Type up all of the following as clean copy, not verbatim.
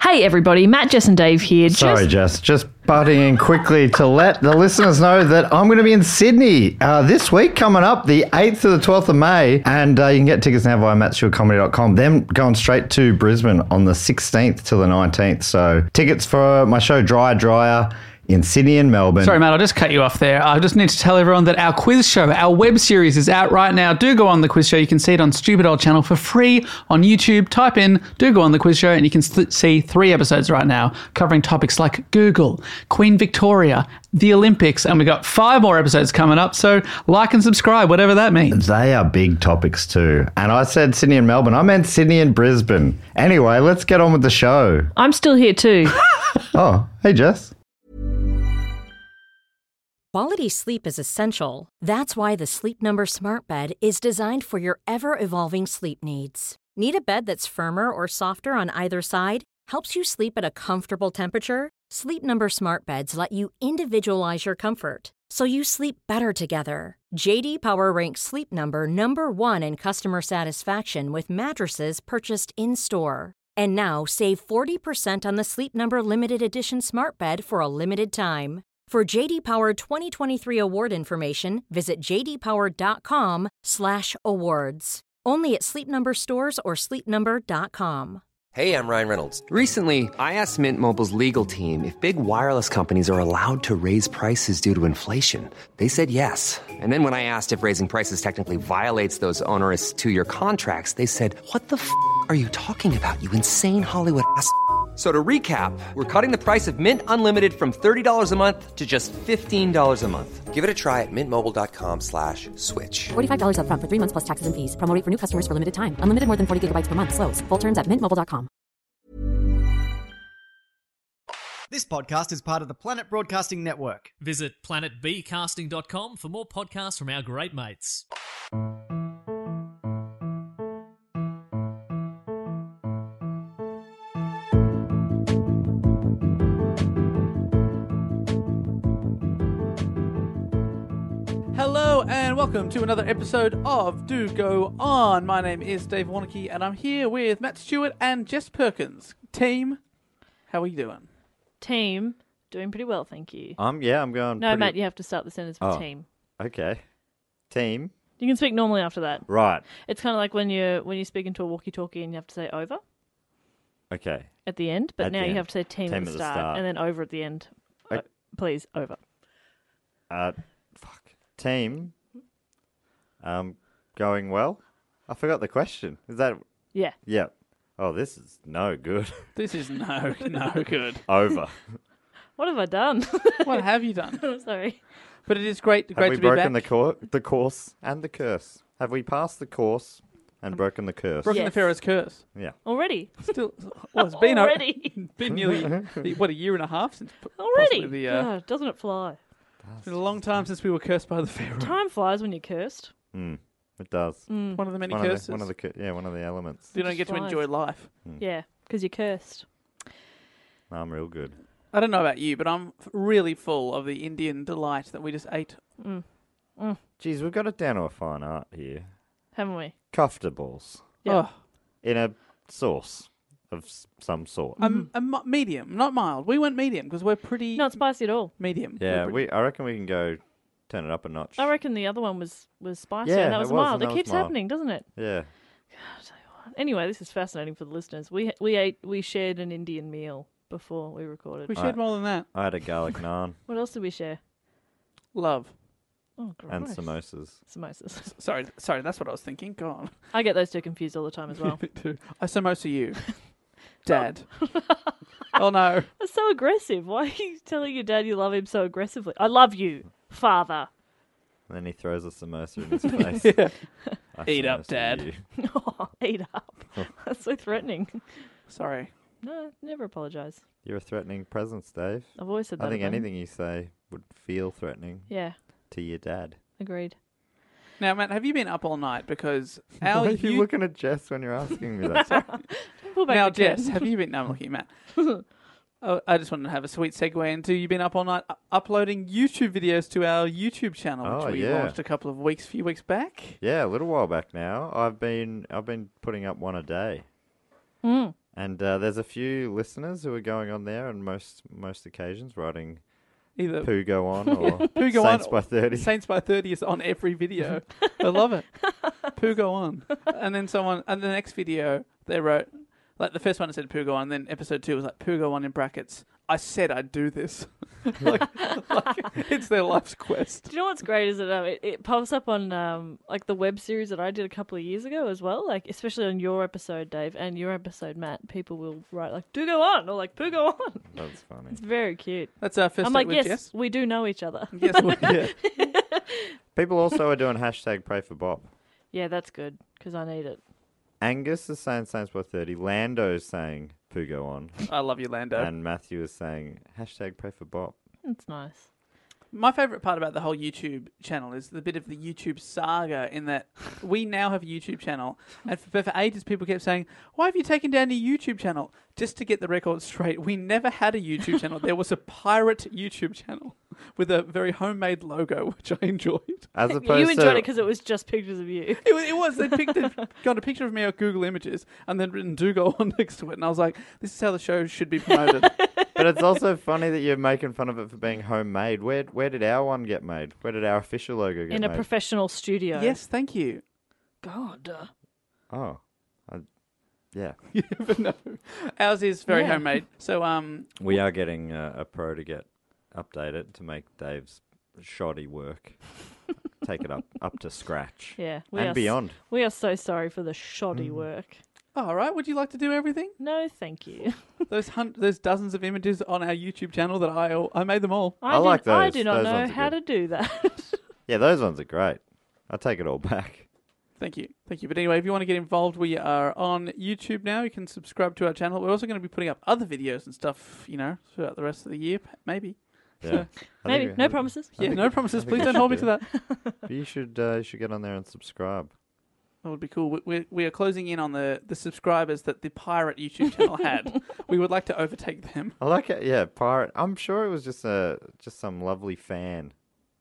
Hey everybody, Matt, Jess and Dave here. Sorry, Jess. Just butting in quickly to let the listeners know that I'm going to be in Sydney this week coming up, the 8th to the 12th of May. And you can get tickets now via mattstewartcomedy.com. Then going straight to Brisbane on the 16th to the 19th. So tickets for my show Dryer in Sydney and Melbourne. Sorry, Matt, I'll just cut you off there. I just need to tell everyone that our quiz show, our web series is out right now. Do go on the quiz show. You can see it on Stupid Old Channel for free on YouTube. Type in, do go on the quiz show, and you can see 3 episodes right now covering topics like Google, Queen Victoria, the Olympics, and we've got 5 more episodes coming up. So like and subscribe, whatever that means. They are big topics too. And I said Sydney and Melbourne. I meant Sydney and Brisbane. Anyway, let's get on with the show. I'm still here too. Oh, hey, Jess. Quality sleep is essential. That's why the Sleep Number Smart Bed is designed for your ever-evolving sleep needs. Need a bed that's firmer or softer on either side? Helps you sleep at a comfortable temperature? Sleep Number Smart Beds let you individualize your comfort, so you sleep better together. J.D. Power ranks Sleep Number number 1 in customer satisfaction with mattresses purchased in-store. And now, save 40% on the Sleep Number Limited Edition Smart Bed for a limited time. For J.D. Power 2023 award information, visit jdpower.com/awards. Only at Sleep Number stores or sleepnumber.com. Hey, I'm Ryan Reynolds. Recently, I asked Mint Mobile's legal team if big wireless companies are allowed to raise prices due to inflation. They said yes. And then when I asked if raising prices technically violates those onerous 2-year contracts, they said, "What the f*** are you talking about, you insane Hollywood ass?" So to recap, we're cutting the price of Mint Unlimited from $30 a month to just $15 a month. Give it a try at mintmobile.com/switch. $45 up front for 3 months plus taxes and fees. Promo rate for new customers for limited time. Unlimited more than 40 gigabytes per month. Slows full terms at mintmobile.com. This podcast is part of the Planet Broadcasting Network. Visit planetbcasting.com for more podcasts from our great mates. Hello and welcome to another episode of Do Go On. My name is Dave Warnocky and I'm here with Matt Stewart and Jess Perkins. Team, how are you doing? Team, doing pretty well, thank you. I'm going No, Matt, you have to start the sentence with Oh. team. Okay. Team. You can speak normally after that. Right. It's kind of like when you speak into a walkie-talkie and you have to say over Okay. at the end, but At now the you end. have to say team at the start and then over at the end. Okay. Please, over. Team. Going well? I forgot the question. Is that... Yeah. Yep. Oh, this is no good. This is no good. Over. What have I done? What have you done? Sorry. But it is great Have to we be broken back. the course and the curse? Have we passed the course and broken the curse? Broken the Yes. Pharaoh's curse. Yeah. Already? Still, well, it's been Already? been nearly a year and a half since Already? possibly the. God, doesn't it fly? It's been a long time since we were cursed by the Pharaoh. Time flies when you're cursed. It does. One of the many One curses. of the elements. You don't get to Flies. enjoy life. Yeah, because you're cursed. I'm real good. I don't know about you, but I'm really full of the Indian delight that we just ate. Geez, we've got it down to a fine art here. Haven't we? Comfortables. Yeah. Oh, In a sauce of some sort. medium, not mild. We went medium because we're pretty Not spicy at all. medium. Yeah, We're pretty- I reckon we can go turn it up a notch. I reckon the other one was spicy Yeah, and that was it was, mild. and It that was keeps mild. happening, doesn't it? Yeah. Anyway, this is fascinating for the listeners. We shared an Indian meal before we recorded. we shared more than that. I had a garlic naan What else did we share? Love. Oh, gross. and samosas. Samosas. Sorry, that's what I was thinking. Go on. I get those two confused all the time as well. Me too. I samosa you, Dad. Oh no. That's so aggressive. Why are you telling your dad you love him so aggressively? I love you, father. And then he throws a samosa in his face. I Eat up, samosa Dad. you. Oh, eat up. That's so threatening. Sorry. No, never apologise. You're a threatening presence, Dave. I've always said that. I think about him. anything you say would feel threatening Yeah, to your dad. agreed. Now, Matt, have you been up all night? Because Why our are you looking at Jess when you're asking me that? Pull back now, the curtain. Jess, have you been? No, I'm looking at Matt. Oh, I just wanted to have a sweet segue into you've been up all night uploading YouTube videos to our YouTube channel, which Oh, we yeah. launched a few weeks back. Yeah, a little while back now. I've been putting up one a day. And there's a few listeners who are going on there on most occasions, writing Either Poo Go On or Poo Go Saints On, by 30. Saints by 30 is on every video. I love it. Poo Go On. And then the next video, they wrote, like the first one said Poo Go On, and then episode 2 was like Poo Go On in brackets. I said I'd do this. like it's their life's quest. Do you know what's great is that it pops up on like the web series that I did a couple of years ago as well. Like especially on your episode, Dave, and your episode, Matt. People will write like "Do go on" or like "Poo go on." That's funny. It's very cute. That's our first. I'm date like, with yes, Jess. we do know each other. Yes, Yeah. People also are doing hashtag Pray for Bob. Yeah, that's good because I need it. Angus is saying Saints by 30. Lando's saying Poo Go On. I love you, Lando. And Matthew is saying hashtag Pray for Bob. It's nice. My favourite part about the whole YouTube channel is the bit of the YouTube saga in that we now have a YouTube channel. And for ages, people kept saying, why have you taken down your YouTube channel? Just to get the record straight, we never had a YouTube channel. There was a pirate YouTube channel with a very homemade logo, which I enjoyed. As opposed You enjoyed to, it because it was just pictures of you. It was. They got a picture of me on Google Images and then written "Do Go On" next to it. And I was like, this is how the show should be promoted. But it's also funny that you're making fun of it for being homemade. Where did our one get made? Where did our official logo get In made? a professional studio. Yes, thank you. God. Oh. Yeah. But no, ours is very Yeah. homemade. So We are getting a pro to get updated to make Dave's shoddy work. Take it up to scratch. Yeah. And beyond. We are so sorry for the shoddy work. all right, would you like to do everything? No, thank you. There's dozens of images on our YouTube channel that I made them all. I like I those. do not Those know ones are how good. to do that. Yeah, those ones are great. I'll take it all back. Thank you. But anyway, if you want to get involved, we are on YouTube now. You can subscribe to our channel. We're also going to be putting up other videos and stuff, throughout the rest of the year, maybe. Yeah. Maybe. No promises. Yeah, no promises. think Please we don't should hold me do to that. But you should get on there and subscribe. That would be cool. We are closing in on the subscribers that the pirate YouTube channel had. We would like to overtake them. I like it. Yeah, pirate. I'm sure it was just some lovely fan.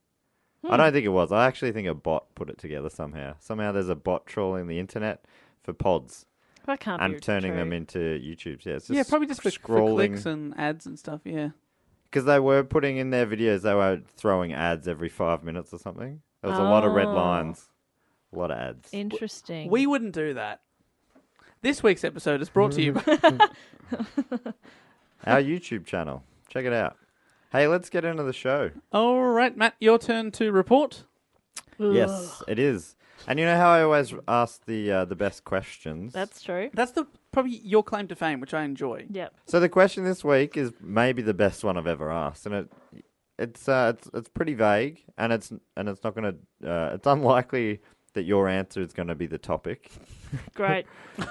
I don't think it was. I actually think a bot put it together somehow. Somehow there's a bot trawling the internet for pods That can't be and turning true. them into YouTubes. Yeah, it's just Probably just for scrolling. clicks and ads and stuff, yeah. Because they were putting in their videos, they were throwing ads every 5 minutes or something. There was a lot of red lines, a lot of ads. Interesting. We wouldn't do that. This week's episode is brought to you by... Our YouTube channel. Check it out. Hey, let's get into the show. All right, Matt, your turn to report. Yes, it is. And you know how I always ask the best questions? That's true. That's probably your claim to fame, which I enjoy. Yep. So the question this week is maybe the best one I've ever asked, and it's pretty vague, and it's not going to it's unlikely that your answer is going to be the topic. Great.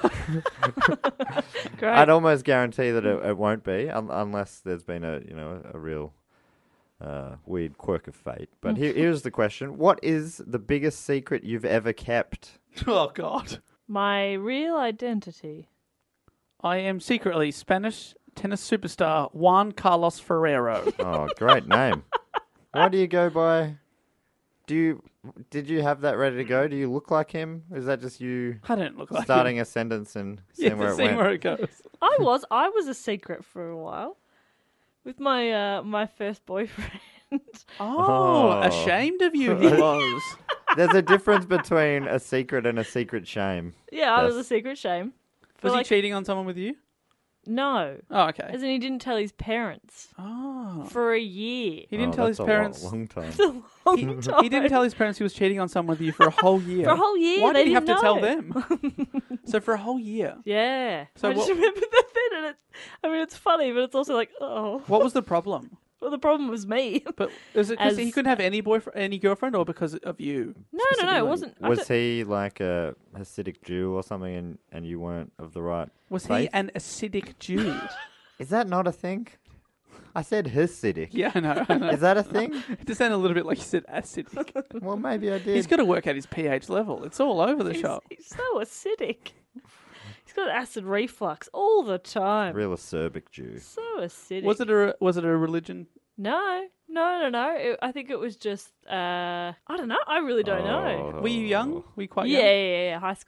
Great. I'd almost guarantee that it won't be unless there's been a real weird quirk of fate. But here's the question: what is the biggest secret you've ever kept? Oh, God. My real identity. I am secretly Spanish tennis superstar Juan Carlos Ferrero. Oh, great name! Why do you go by? Did you have that ready to go? Do you look like him? Is that just you I don't look like starting him. a sentence and Yeah, seeing where it seeing went? where it goes. I was a secret for a while with my my first boyfriend. Oh, ashamed of you he was. There's a difference between a secret and a secret shame. Yeah, I was Yes. a secret shame. For Was like, he cheating on someone with you? No. Oh, okay. As in he didn't tell his parents Oh. for a year. He didn't Oh, tell his that's parents. a long time. It's a long time. He didn't tell his parents he was cheating on someone with you for a whole year. For a whole year, Why they did he have didn't to tell know. them? So for a whole year. Yeah. So I just what- remember that then, and it's funny, but it's also like, oh. What was the problem? Well, the problem was me. But is it because As- he couldn't have any boyfriend, any girlfriend, or because of you? No, it specifically? wasn't. I Was don't- he like a Hasidic Jew or something and you weren't of the right Was he faith? an acidic Jew? Is that not a thing? I said Hasidic. Yeah, I know. Is that a thing? It just sounded a little bit like you said acidic. Well, maybe I did. He's got to work out his pH level. It's all over the He's, shop. he's so acidic. He's got acid reflux all the time. Real acerbic Jew. So acidic. Was it a religion? No. I think it was just, I don't know. I really don't know. Oh. Were you young? Were you quite Yeah, young? yeah, high school.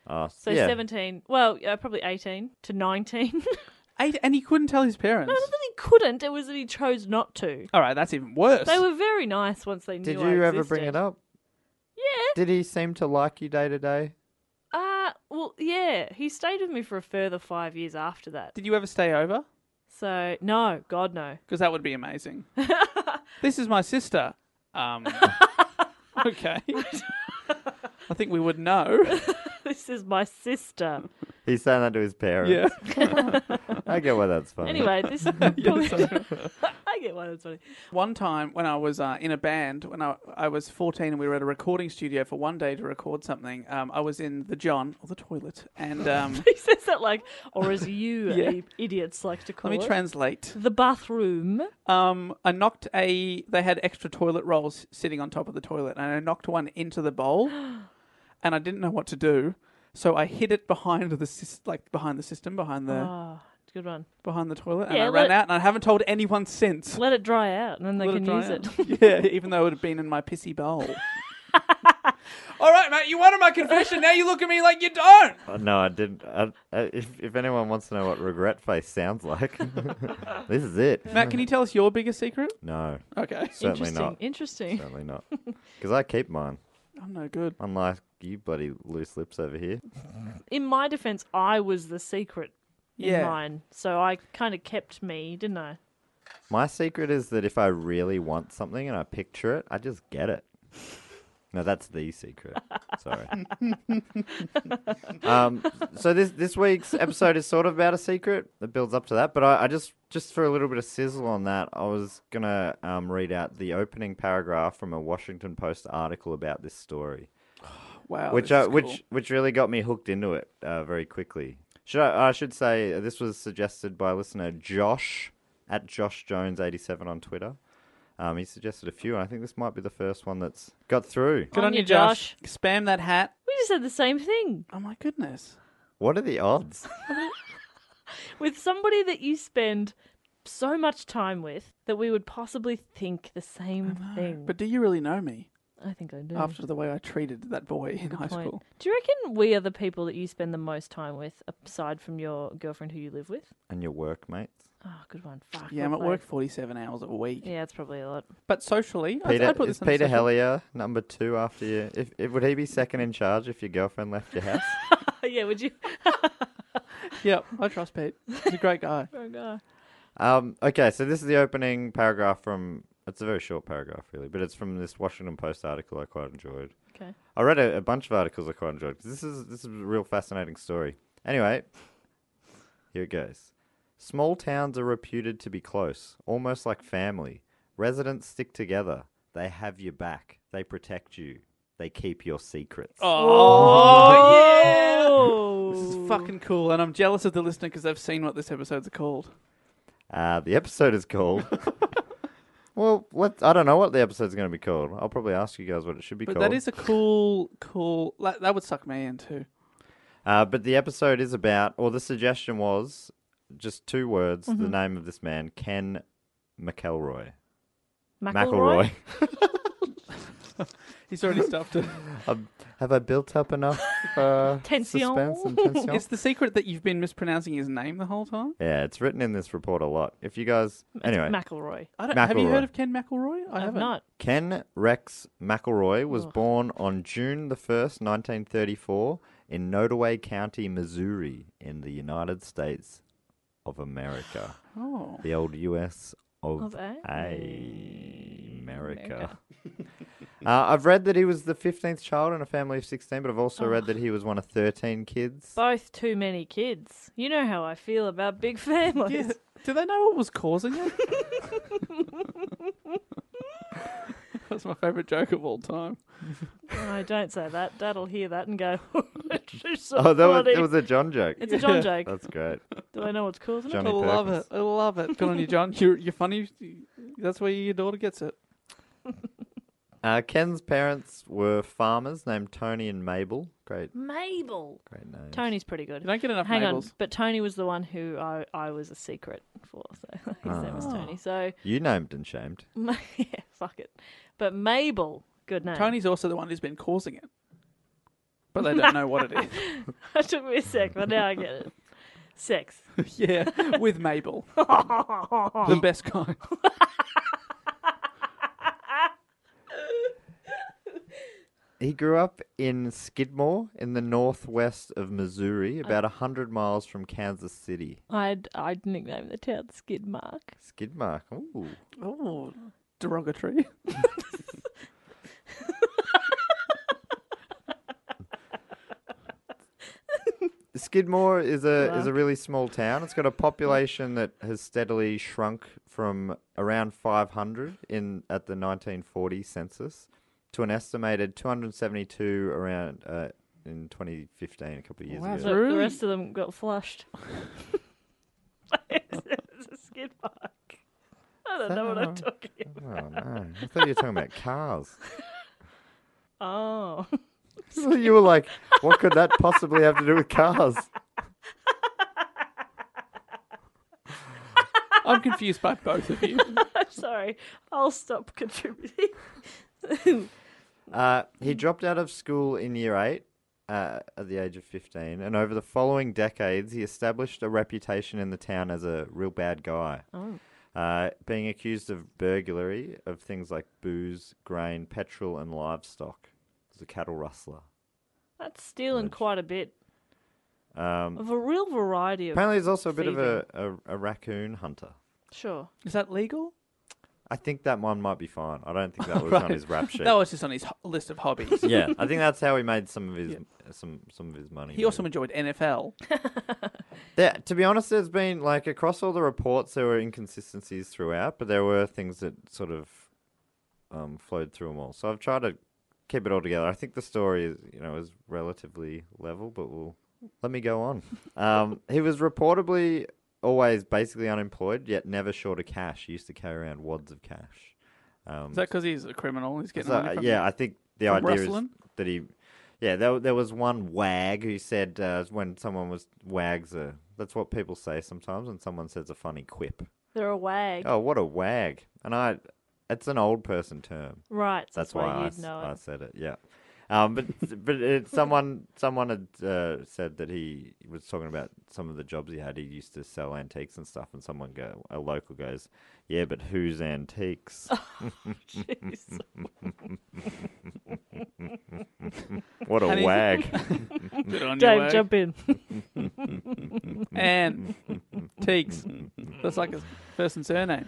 So 17, well, probably 18 to 19. And he couldn't tell his parents. No, not that he couldn't. It was that he chose not to. All right, that's even worse. They were very nice once they knew Did I you ever existed. bring it up? Yeah. Did he seem to like you day to day? Well, yeah. He stayed with me for a further 5 years after that. Did you ever stay over? So, no. God, no. Because that would be amazing. This is my sister. Okay. I think we would know. This is my sister. He's saying that to his parents. Yeah. I get why that's funny. Anyway, this... I get why that's funny. One time when I was in a band, when I was 14 and we were at a recording studio for one day to record something, I was in the John, or the toilet, and... He says that like, or as you idiots like to call let it. me translate. The bathroom. I knocked they had extra toilet rolls sitting on top of the toilet, and I knocked one into the bowl, and I didn't know what to do, so I hid it behind the system, behind the Oh, good one. behind the toilet, and Yeah, I ran out, and I haven't told anyone since. Let it dry out, and then they can use it. Yeah, even though it had been in my pissy bowl. All right, mate, you wanted my confession. Now you look at me like you don't. No, I didn't. If anyone wants to know what regret face sounds like, this is it. Matt, can you tell us your biggest secret? No, Okay. certainly not. Interesting. Certainly not. Because I keep mine. I'm no good. Unlike you bloody loose lips over here. In my defense, I was the secret in Yeah. mine, so I kind of kept me, didn't I? My secret is that if I really want something and I picture it, I just get it. No, that's the secret. Sorry. So this week's episode is sort of about a secret that builds up to that, but I just for a little bit of sizzle on that, I was gonna read out the opening paragraph from a Washington Post article about this story, Wow. which this is cool. which really got me hooked into it very quickly. I should say this was suggested by listener Josh at Josh Jones 87 on Twitter. He suggested a few, and I think this might be the first one that's got through. Good On on you, you, Josh. Josh. Spam that hat. We just said the same thing Oh my goodness. What are the odds? with somebody that you spend so much time with that we would possibly think the same thing. But do you really know me I think I do. after the way I treated that boy in high Point. school? Do you reckon we are the people that you spend the most time with, aside from your girlfriend who you live with? And your workmates? Oh, good one. Fuck. Yeah, I'm at work 47 hours a week. Yeah, it's probably a lot. But socially, Peter, I'd put is this on Peter social. Hellier number 2 after you? If would he be second in charge if your girlfriend left your house? Yeah, would you? Yep, I trust Pete. He's a great guy. Oh, God. Okay, so this is the opening paragraph from. It's a very short paragraph, really, but it's from this Washington Post article I quite enjoyed. Okay. I read a bunch of articles I quite enjoyed because this is a real fascinating story. Anyway, here it goes. Small towns are reputed to be close, almost like family. Residents stick together. They have your back. They protect you. They keep your secrets. Oh, yeah! Oh. This is fucking cool, and I'm jealous of the listener because they've seen what this episode's called. The episode is called. Well, I don't know what the episode's going to be called. I'll probably ask you guys what it should be But called. that is a cool. That would suck me in too. But the episode is about, or the suggestion was, just 2 words, the name of this man, Ken McElroy. McElroy? He's already stuffed it. Have I built up enough Tension? suspense and tension? It's the secret that you've been mispronouncing his name the whole time. Yeah, it's written in this report a lot. If you guys... Anyway, McElroy. Have you McElroy. heard of Ken McElroy? I I've haven't. not. Ken Rex McElroy was born on June the 1st, 1934, in Nodaway County, Missouri, in the United States of America. Oh. The old US of A. America. I've read that he was the 15th child in a family of 16, but I've also read that he was one of 13 kids. Both too many kids. You know how I feel about big families. Yeah. Do they know what was causing it? That's my favourite joke of all time. No, don't say that. Dad'll hear that and go, she's so Oh, funny. it was a John joke. It's a John joke. That's great. Do I know what's causing Johnny I love Perkins. it. I love it. Good on you, John. You're funny. That's where your daughter gets it. Ken's parents were farmers named Tony and Mabel. it? Mabel. Great names. Tony's pretty good. You don't get enough Hang Mabels. on, but Tony was the one who I was a secret for, so his name was Tony. So, You named and shamed. yeah, fuck it. But Mabel, good name. Tony's also the one who's been causing it. but they don't know what it is. It took me a sec, but now I get it. Sex. Yeah, with Mabel. The best kind. He grew up in Skidmore in the northwest of Missouri, about 100 miles from Kansas City. I'd nickname the town Skidmark. Skidmark. Ooh. Oh, derogatory. Skidmore is a really small town. It's got a population that has steadily shrunk from around 500 at the 1940 census to an estimated 272 around in 2015, a couple of years Wow, ago. So the rest of them got flushed. It's a skid mark. I don't know what I'm talking about. Oh no! I thought you were talking about cars. Oh. So you were like, what could that possibly have to do with cars? I'm confused by both of you. I'm sorry. I'll stop contributing. He dropped out of school in year 8 at the age of 15, and over the following decades, he established a reputation in the town as a real bad guy. Being accused of burglary of things like booze, grain, petrol, and livestock. He's a cattle rustler. That's stealing quite a bit Um, of a real variety of. apparently, he's also a bit of thieving. a raccoon hunter. Sure. Is that legal? I think that one might be fine. I don't think that was on his rap sheet. That was just on his list of hobbies. Yeah, I think that's how he made some of his some of his money. He also enjoyed NFL. To be honest, there's been like across all the reports there were inconsistencies throughout, but there were things that sort of flowed through them all. So I've tried to keep it all together. I think the story is relatively level, but let me go on. He was reportedly always basically unemployed, yet never short of cash. He used to carry around wads of cash. Is that because he's a criminal? He's getting money from I think the from idea rustling? is that he. Yeah, there was one wag who said when someone was wags. That's what people say sometimes when someone says a funny quip. They're a wag. Oh, what a wag! And it's an old person term. Right. That's why why you'd know I it. said it. Yeah. Someone had said that he was talking about some of the jobs he had. He used to sell antiques and stuff, and a local goes, "Yeah, but whose antiques?" Jeez. What a wag! Good on you, Dave, Wag. jump in. And Teagues. That's like his first and surname.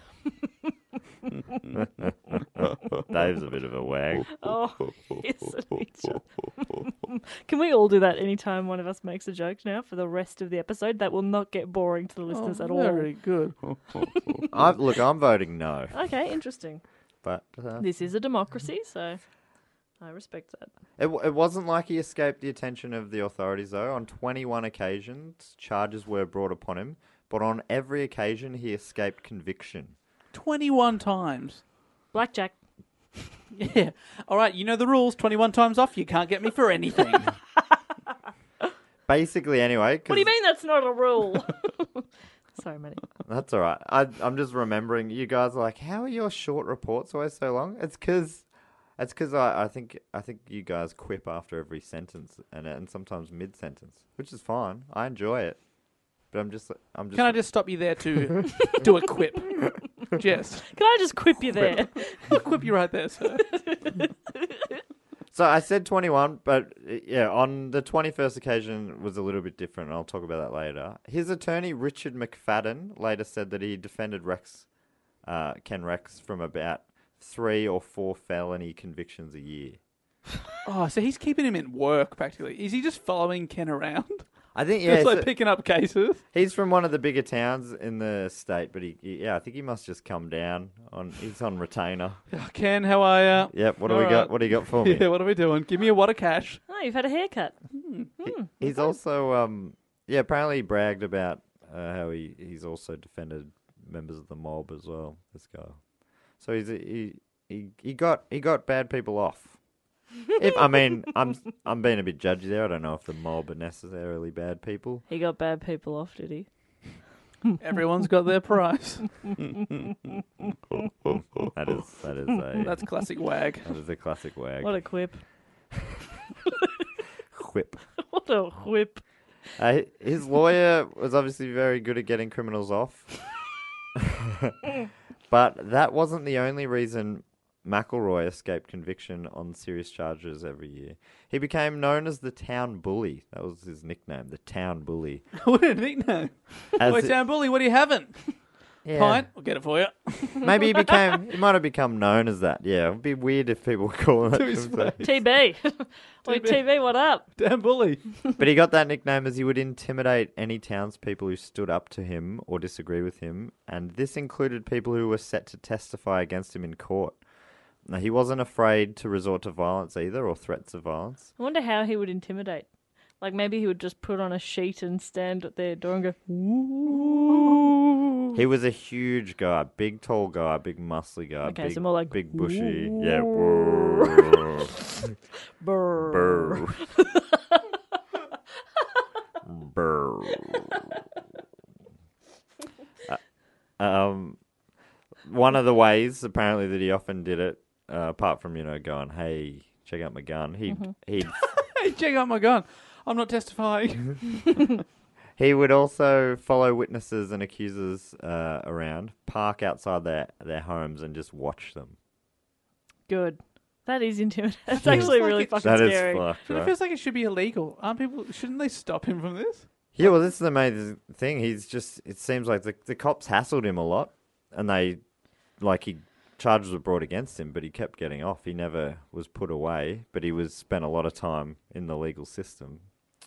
Dave's a bit of a wag. Oh, it's a picture. Can we all do that anytime one of us makes a joke now for the rest of the episode? That will not get boring to the listeners at all. Very good. I'm voting no, Okay, interesting. but This is a democracy, so I respect that. it wasn't like he escaped the attention of the authorities, though. On 21 occasions, charges were brought upon him, but on every occasion, he escaped conviction. 21 times. Blackjack. Yeah. All right, you know the rules. 21 times off. You can't get me for anything. Basically, anyway. What do you mean that's not a rule? Sorry, Manny. That's all right. I'm just remembering you guys are like, how are your short reports always so long? It's because I think you guys quip after every sentence and sometimes mid sentence, which is fine. I enjoy it, but I'm just. Can I just stop you there to do a quip? Just. Can I just quip you there? I'll quip you right there, sir. So I said 21, but yeah, on the 21st occasion was a little bit different, and I'll talk about that later. His attorney, Richard McFadden, later said that he defended Ken Rex from about 3 or 4 felony convictions a year. Oh, so he's keeping him in work, practically. Is he just following Ken around? I think, Just yeah. like picking up cases? He's from one of the bigger towns in the state, but I think he must just come down. He's on retainer. Oh, Ken, how are you? Yep, what do All we got? right. What do you got for me? Yeah, what are we doing? Give me a wad of cash. Oh, you've had a haircut. He's also, apparently he bragged about how he's also defended members of the mob as well, this guy. So he got bad people off. I'm being a bit judgy there. I don't know if the mob are necessarily bad people. He got bad people off, did he? Everyone's got their price. That That's classic wag. is a classic wag. What a quip. whip. What a whip. His lawyer was obviously very good at getting criminals off. But that wasn't the only reason McElroy escaped conviction on serious charges every year. He became known as the town bully. That was his nickname, the town bully. What a nickname. Wait, Town Bully, what are you having? Yeah. Pint? I'll get it for you. Maybe he might have become known as that. Yeah, it would be weird if people call that. TB. Wait, TB, what up? Damn Bully. But he got that nickname as he would intimidate any townspeople who stood up to him or disagree with him, and this included people who were set to testify against him in court. Now, he wasn't afraid to resort to violence either, or threats of violence. I wonder how he would intimidate. Like, maybe he would just put on a sheet and stand at their door and go, ooh. He was a huge guy, big tall guy, big muscly guy, Okay, big, so more like, big bushy. "Woo." Yeah. Brr. Brr. One of the ways, apparently, that he often did it, apart from, going, hey, check out my gun, he'd Hey, check out my gun. I'm not testifying. he would also follow witnesses and accusers around, park outside their homes and just watch them. Good. That is intimidating. That's actually really fucking That is scary. fucked, But it right? feels like it should be illegal. Shouldn't they stop him from this? Yeah, well, this is the main thing. It seems like the cops hassled him a lot, and charges were brought against him, but he kept getting off. He never was put away, but he spent a lot of time in the legal system.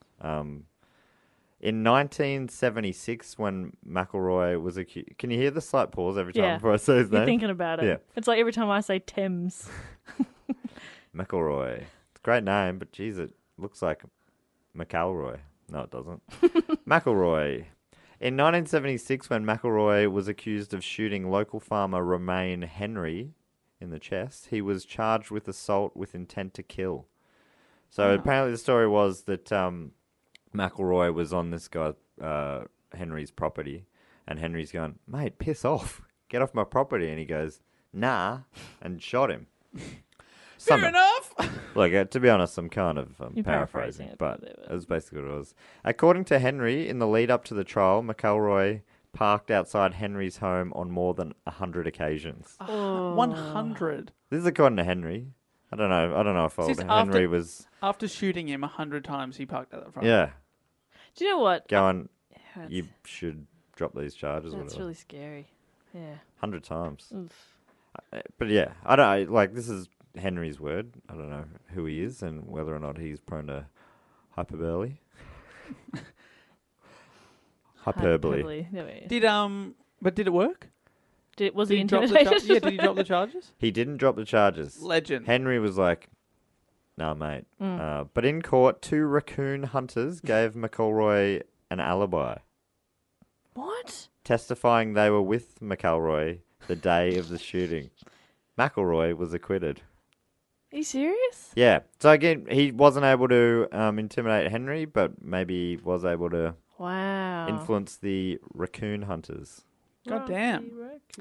In 1976, when McElroy was accused... Can you hear the slight pause every time before I say his name? You're thinking about it. Yeah. It's like every time I say Thames. McElroy. It's a great name, but geez, it looks like McElroy. No, it doesn't. McElroy. In 1976, when McElroy was accused of shooting local farmer Romaine Henry in the chest, he was charged with assault with intent to kill. So apparently the story was that McElroy was on this guy Henry's property, and Henry's going, mate, piss off. Get off my property. And he goes, nah, and shot him. Fair enough. Look, to be honest, I'm kind of You're paraphrasing, it, but but- that's basically what it was. According to Henry, in the lead up to the trial, McElroy parked outside Henry's home on more than 100 occasions. 100. This is according to Henry. I don't know if old This is Henry was. After shooting him 100 times, he parked at the front. Yeah, Do you know what? going. That's, You should drop these charges. or that's whatever. really scary. Yeah. 100 times. Oof. But yeah, I don't like. This is Henry's word. I don't know who he is and whether or not he's prone to hyperbole. Hyperbole. But did it work? Was Did he he drop the intimidated? Yeah, did he drop the charges? He didn't drop the charges. Legend. Henry was like, "Nah, mate." But in court, 2 raccoon hunters gave McElroy an alibi, What? testifying they were with McElroy the day of the shooting. McElroy was acquitted. Are you serious? Yeah. So again, he wasn't able to intimidate Henry, but maybe he was able to Wow. influence the raccoon hunters. God damn.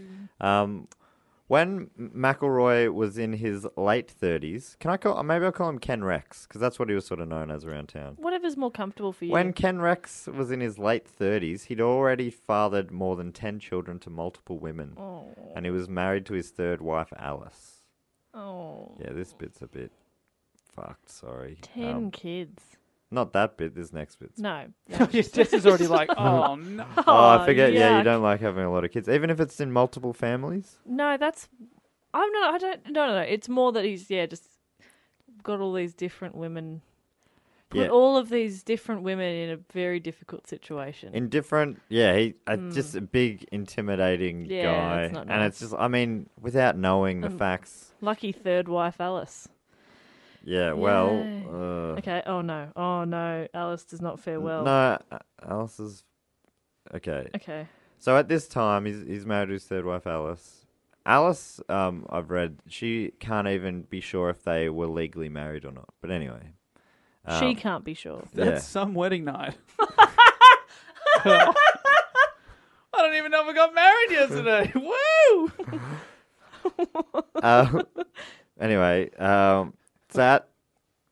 When McElroy was in his late 30s, maybe I'll call him Ken Rex, because that's what he was sort of known as around town. Whatever's more comfortable for you. When Ken Rex was in his late 30s, he'd already fathered more than 10 children to multiple women. Oh. And he was married to his 3rd wife, Alice. Oh. Yeah, this bit's a bit fucked, sorry. 10 kids. Not that bit, this next bit. No. Yes, Jess is already like, oh no. Oh, I forget. Yeah, you yuck. don't like having a lot of kids, even if it's in multiple families. No, that's. I don't know. It's more that he's just got all these different women. Put Yeah. all of these different women in a very difficult situation. In different, just a big intimidating Yeah, guy, it's not and nice. it's just, I mean, without knowing the facts. Lucky 3rd wife, Alice. Yeah, well, Yay. Okay. Oh no. Alice does not fare well. no, Alice is okay. Okay. So at this time, he's married to his 3rd wife, Alice. Alice, I've read, she can't even be sure if they were legally married or not. But anyway, She can't be sure. That's some wedding night. I don't even know if I got married yesterday. Woo! Anyway, that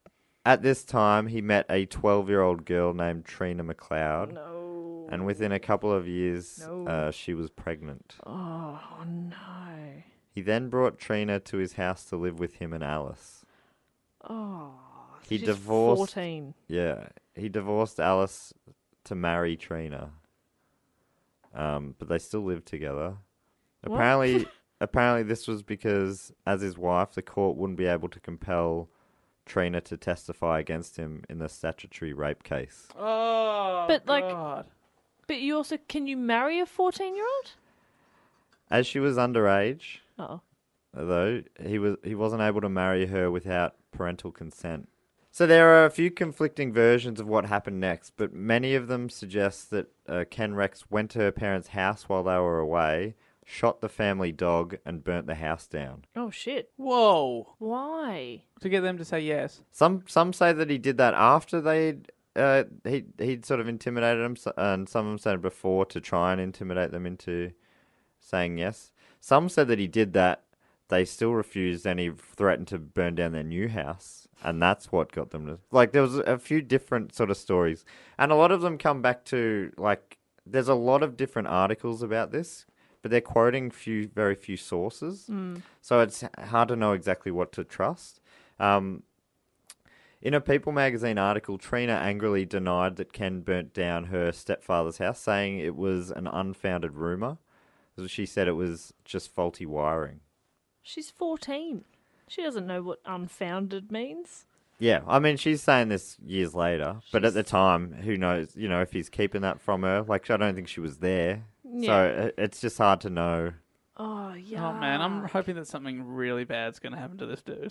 At this time, he met a 12-year-old girl named Trina McLeod. No. And within a couple of years, she was pregnant. Oh, no. He then brought Trina to his house to live with him and Alice. Oh, He she's divorced. 14. Yeah, he divorced Alice to marry Trina. But they still lived together. What? Apparently, this was because, as his wife, the court wouldn't be able to compel Trina to testify against him in the statutory rape case. Oh, But, like- God. But you also, can you marry a 14-year-old? As she was underage, Oh. though, he wasn't able to marry her without parental consent. So there are a few conflicting versions of what happened next, but many of them suggest that Ken Rex went to her parents' house while they were away, shot the family dog, and burnt the house down. Oh, shit. Whoa. Why? To get them to say yes. Some say that he did that after he'd sort of intimidated them, and some of them said before to try and intimidate them into saying yes. Some said that he did that, they still refused, and he threatened to burn down their new house, and that's what got them to... Like, there was a few different sort of stories, and a lot of them come back to, like, there's a lot of different articles about this, but they're quoting very few sources, so it's hard to know exactly what to trust. In a People magazine article, Trina angrily denied that Ken burnt down her stepfather's house, saying it was an unfounded rumour. She said it was just faulty wiring. She's 14. She doesn't know what unfounded means. Yeah, I mean, she's saying this years later, but at the time, who knows, if he's keeping that from her. Like, I don't think she was there. Yeah. So it's just hard to know. Oh, yeah. Oh, man, I'm hoping that something really bad's going to happen to this dude.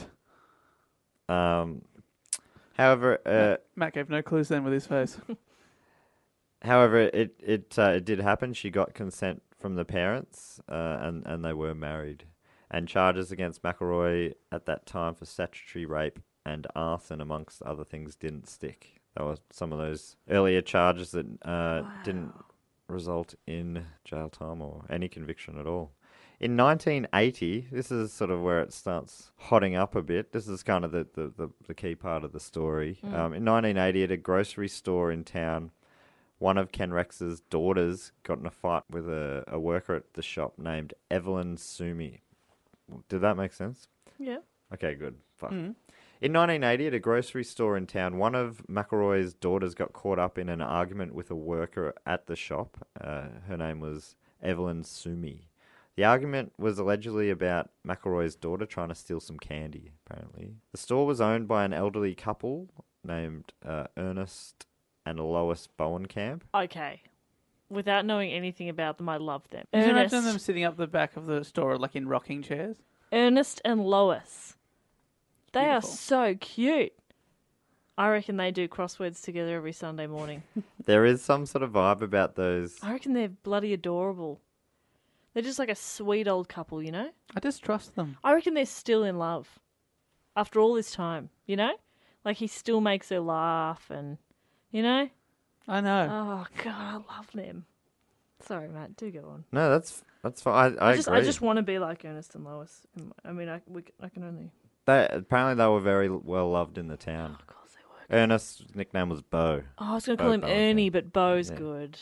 However, Matt gave no clues then with his face. However, it did happen. She got consent from the parents, and they were married. And charges against McElroy at that time for statutory rape and arson, amongst other things, didn't stick. There were some of those earlier charges that didn't result in jail time or any conviction at all. In 1980, this is sort of where it starts hotting up a bit. This is kind of the key part of the story. In 1980, at a grocery store in town, one of Ken Rex's daughters got in a fight with a worker at the shop named Evelyn Sumi. Did that make sense? Yeah. Okay, good. Fuck. In 1980, at a grocery store in town, one of McElroy's daughters got caught up in an argument with a worker at the shop. Her name was Evelyn Sumi. The argument was allegedly about McElroy's daughter trying to steal some candy, apparently. The store was owned by an elderly couple named Ernest and Lois Bowenkamp. Okay. Without knowing anything about them, I love them. Can you imagine them sitting up the back of the store, like in rocking chairs? Ernest and Lois. They Beautiful. are so cute. I reckon they do crosswords together every Sunday morning. There is some sort of vibe about those. I reckon they're bloody adorable. They're just like a sweet old couple, you know? I just trust them. I reckon they're still in love. After all this time, you know? Like, he still makes her laugh and, you know? I know. Oh, God, I love them. Sorry, Matt, do go on. No, that's fine. I agree. I just want to be like Ernest and Lois. I mean, I can only... Apparently they were very well loved in the town. Oh, of course they were. Ernest's nickname was Bo. Oh, I was going to call him Bowenkamp. Ernie, but Bo's Yeah. good.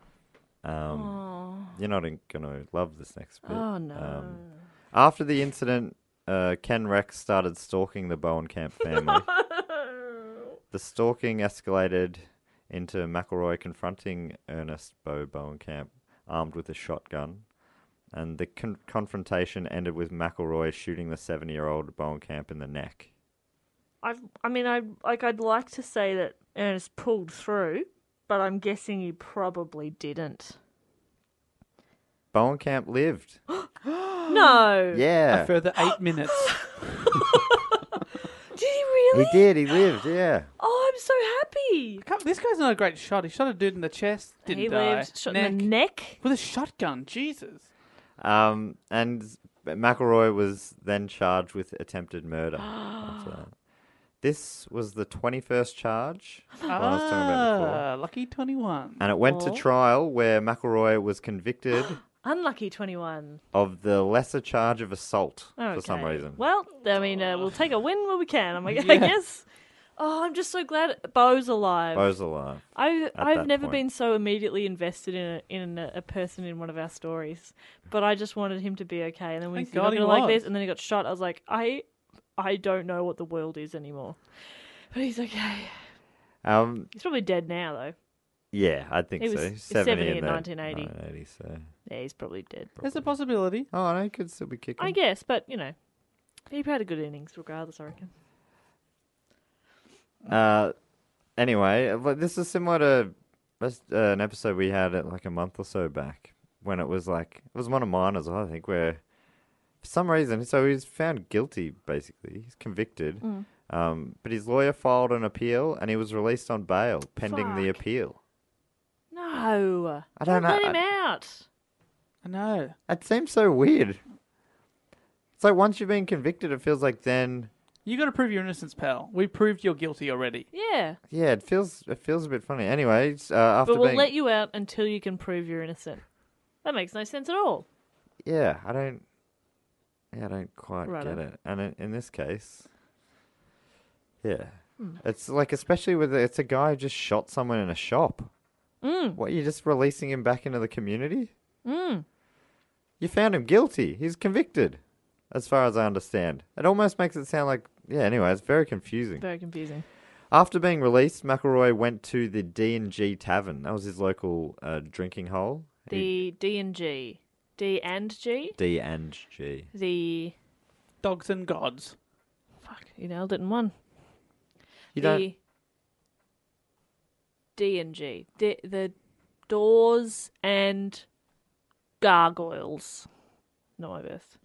You're not going to love this next bit. Oh, no. After the incident, Ken Rex started stalking the Bowenkamp family. The stalking escalated into McElroy confronting Ernest Bo Bowenkamp, armed with a shotgun. And the confrontation ended with McElroy shooting the 70-year-old Bowenkamp in the neck. I'd like to say that Ernest pulled through, but I'm guessing he probably didn't. Bowenkamp lived. No. Yeah. A further 8 minutes. Did he really? He did. He lived, yeah. Oh, I'm so happy. This guy's not a great shot. He shot a dude in the chest, didn't He die. lived. Shot in the neck. With a shotgun. Jesus. And McElroy was then charged with attempted murder after that. This was the 21st charge I was talking about before. Lucky 21. And it went to trial where McElroy was convicted Unlucky 21. of the lesser charge of assault for some Okay. reason. Well, I mean, we'll take a win where we can, I guess. Oh, I'm just so glad Bo's alive. Bo's alive. I've that never point. been so immediately invested in a person in one of our stories, but I just wanted him to be okay. And then when Thank he's not God he gonna like was. this, and then he got shot, I was like, I don't know what the world is anymore. But he's okay. He's probably dead now, though. Yeah, I think He so. was He's 70 in that- 1980. 1980, so. Yeah, he's probably dead. There's a possibility. Oh, no, he could still be kicking. I guess, but he had a good innings regardless, I reckon. Anyway, this is similar to an episode we had like a month or so back when it was one of mine as well, I think, where for some reason, so he's found guilty, basically. He's convicted. But his lawyer filed an appeal and he was released on bail pending the Fuck. appeal. No. I don't know. Let him out. I know. It seems so weird. It's like once you've been convicted, it feels like then... You got to prove your innocence, pal. We proved you're guilty already. Yeah. Yeah, it feels a bit funny. Anyway, after But we'll being... let you out until you can prove you're innocent. That makes no sense at all. Yeah, I don't quite Righto. get it. And in this case, yeah, it's like especially with it's a guy who just shot someone in a shop. What, you're just releasing him back into the community? You found him guilty. He's convicted, as far as I understand. It almost makes it sound like Anyway, it's very confusing. Very confusing. After being released, McElroy went to the D&G Tavern. That was his local drinking hole. The D&G. D&G? D&G. The... Dogs and Gods. Fuck, you nailed it in one. You the don't... D&G. The Doors and Gargoyles. Not my best.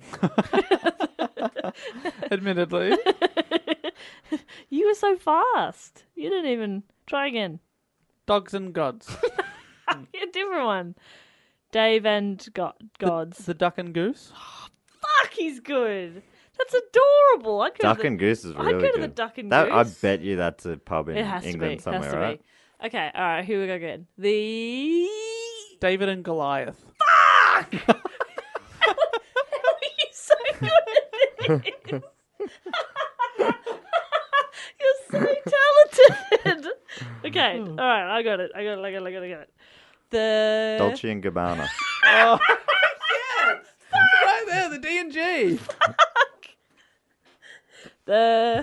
Admittedly. You were so fast. You didn't even... Try again. Dogs and Gods. A different one. Dave and Gods. The Duck and Goose. Fuck, he's good. That's adorable. I Duck and Goose is really I'd go to good. the Duck and that, I Goose. bet you that's a pub in It has England to be. somewhere, right? Okay, all right, here we go again. The... David and Goliath. Fuck! How are you so good at this? You're so talented. Okay, all right, I got it. The... Dolce and Gabbana. Oh, yes! Right there, the D&G. The...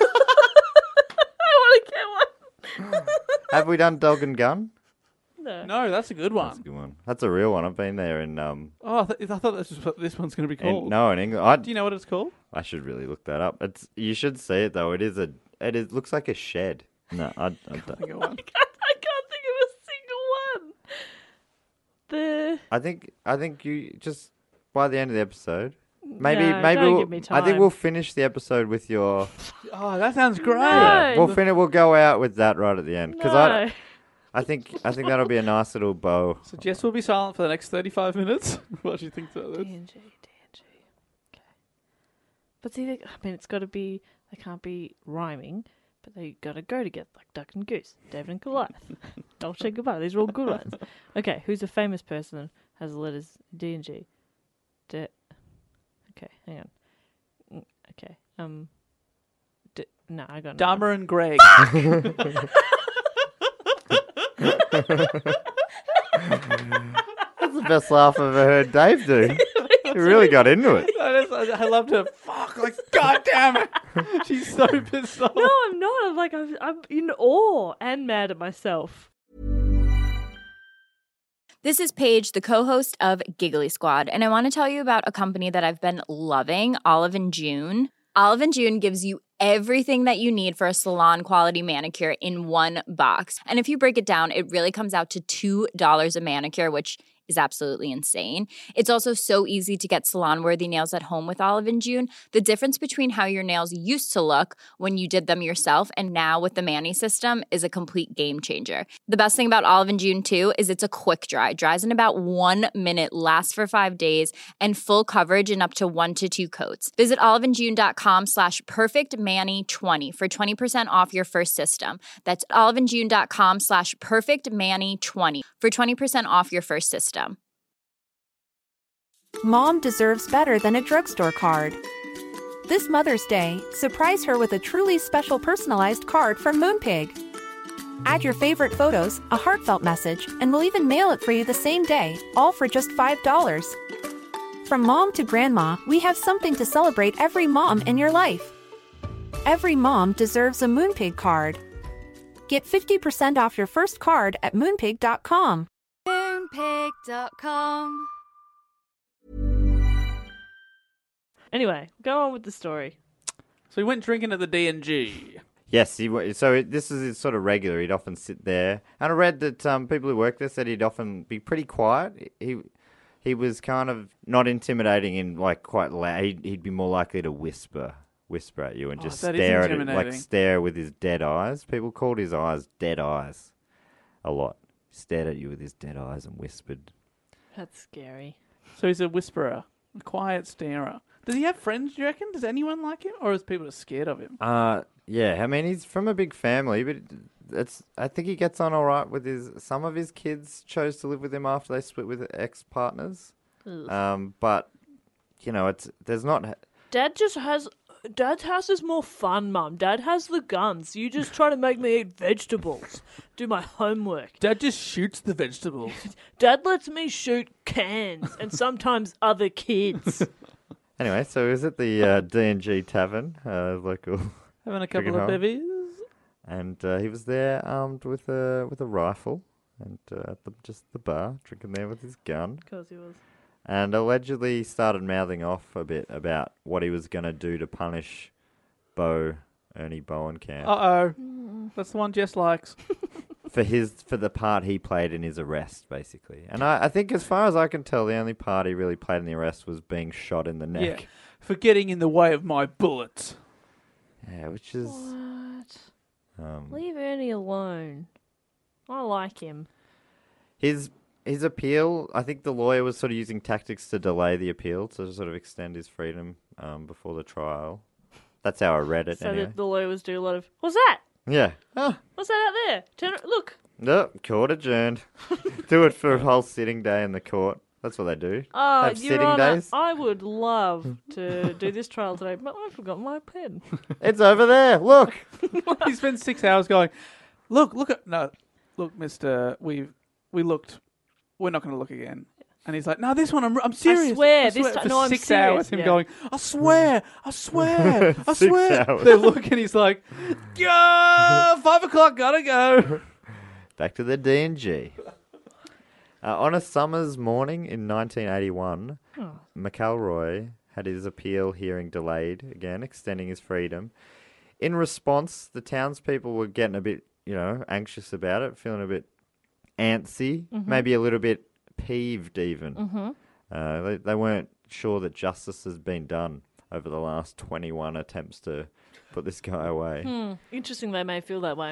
I want to get one. Have we done Dog and Gun? No, that's a good one. That's a good one. That's a real one. I've been there in... Oh, I thought this was what this one's going to be called. in England. Do you know what it's called? I should really look that up. You should see it though. It looks like a shed. No, I don't. I can't think of a single one. The... I think you just by the end of the episode, maybe don't give me I think time. we'll finish the episode with your. Oh, that sounds great. No. We'll go out with that right at the end because No. I think that'll be a nice little bow. So Jess will be silent for the next 35 minutes. What do you think about this? D&G. Okay. But see, it's got to be, they can't be rhyming, but they got to go together, like Duck and Goose, David and Goliath, Dolce and Gabbana. These are all good ones. Okay, who's a famous person that has the letters D&G? Okay, hang on. Okay, no, I got no. Dahmer and Greg. That's the best laugh I've ever heard Dave do. He really got into it. I loved her. Fuck, like, God damn it. She's so pissed off. No, I'm not. I'm in awe and mad at myself. This is Paige, the co-host of Giggly Squad, and I want to tell you about a company that I've been loving, Olive & June. Olive & June gives you everything that you need for a salon-quality manicure in one box. And if you break it down, it really comes out to $2 a manicure, which is absolutely insane. It's also so easy to get salon-worthy nails at home with Olive & June. The difference between how your nails used to look when you did them yourself and now with the Mani system is a complete game changer. The best thing about Olive & June, too, is it's a quick dry. Dries in about 1 minute, lasts for 5 days, and full coverage in up to 1 to 2 coats. Visit oliveandjune.com/perfectmani20 for 20% off your first system. That's oliveandjune.com/perfectmani20 for 20% off your first system. Mom deserves better than a drugstore card. This Mother's Day, surprise her with a truly special personalized card from Moonpig. Add your favorite photos, a heartfelt message, and we'll even mail it for you the same day, all for just $5. From mom to grandma, we have something to celebrate every mom in your life. Every mom deserves a Moonpig card. Get 50% off your first card at moonpig.com. Moonpig.com. Anyway, go on with the story. So he went drinking at the D&G. Yes, this is his sort of regular. He'd often sit there, and I read that people who work there said he'd often be pretty quiet. He was kind of not intimidating and like quite loud. He'd be more likely to whisper at you and just stare at it, like stare with his dead eyes. People called his eyes dead eyes a lot. He stared at you with his dead eyes and whispered. That's scary. So he's a whisperer, a quiet starer. Does he have friends, do you reckon? Does anyone like him? Or is people just scared of him? Yeah, I mean, he's from a big family, but I think he gets on all right with some of his kids chose to live with him after they split with ex-partners. But, you know, there's not... Dad's house is more fun, Mum. Dad has the guns. You just try to make me eat vegetables. Do my homework. Dad just shoots the vegetables. Dad lets me shoot cans and sometimes other kids. Anyway, so he was at the D&G Tavern, local... Having a couple of bevies. And he was there armed with a rifle and at just the bar, drinking there with his gun. Of course he was. And allegedly started mouthing off a bit about what he was going to do to punish Ernie Bowenkamp. Uh-oh. That's the one Jess likes. for the part he played in his arrest, basically. And I think as far as I can tell, the only part he really played in the arrest was being shot in the neck. Yeah. For getting in the way of my bullets. Yeah, which is... What? Leave Ernie alone. I like him. His appeal, I think the lawyer was sort of using tactics to delay the appeal to sort of extend his freedom before the trial. That's how I read it. So anyway. that the lawyer was doing a lot of, what's that? Yeah. What's that out there? Look. No, court adjourned. Do it for a whole sitting day in the court. That's what they do. Oh, have Your sitting Honor, days. I would love to do this trial today, but I forgot my pen. It's over there. Look. He spent 6 hours going, look, mister, we looked. We're not going to look again. And he's like, no, this one, I'm serious. I swear. For I'm 6 serious. hours, him going, I swear. 6 hours. They look and he's like, 5 o'clock, gotta go. Back to the D&G. On a summer's morning in 1981, McElroy had his appeal hearing delayed again, extending his freedom. In response, the townspeople were getting a bit, anxious about it, feeling a bit antsy, maybe a little bit peeved even. They weren't sure that justice has been done over the last 21 attempts to put this guy away. Interesting they may feel that way.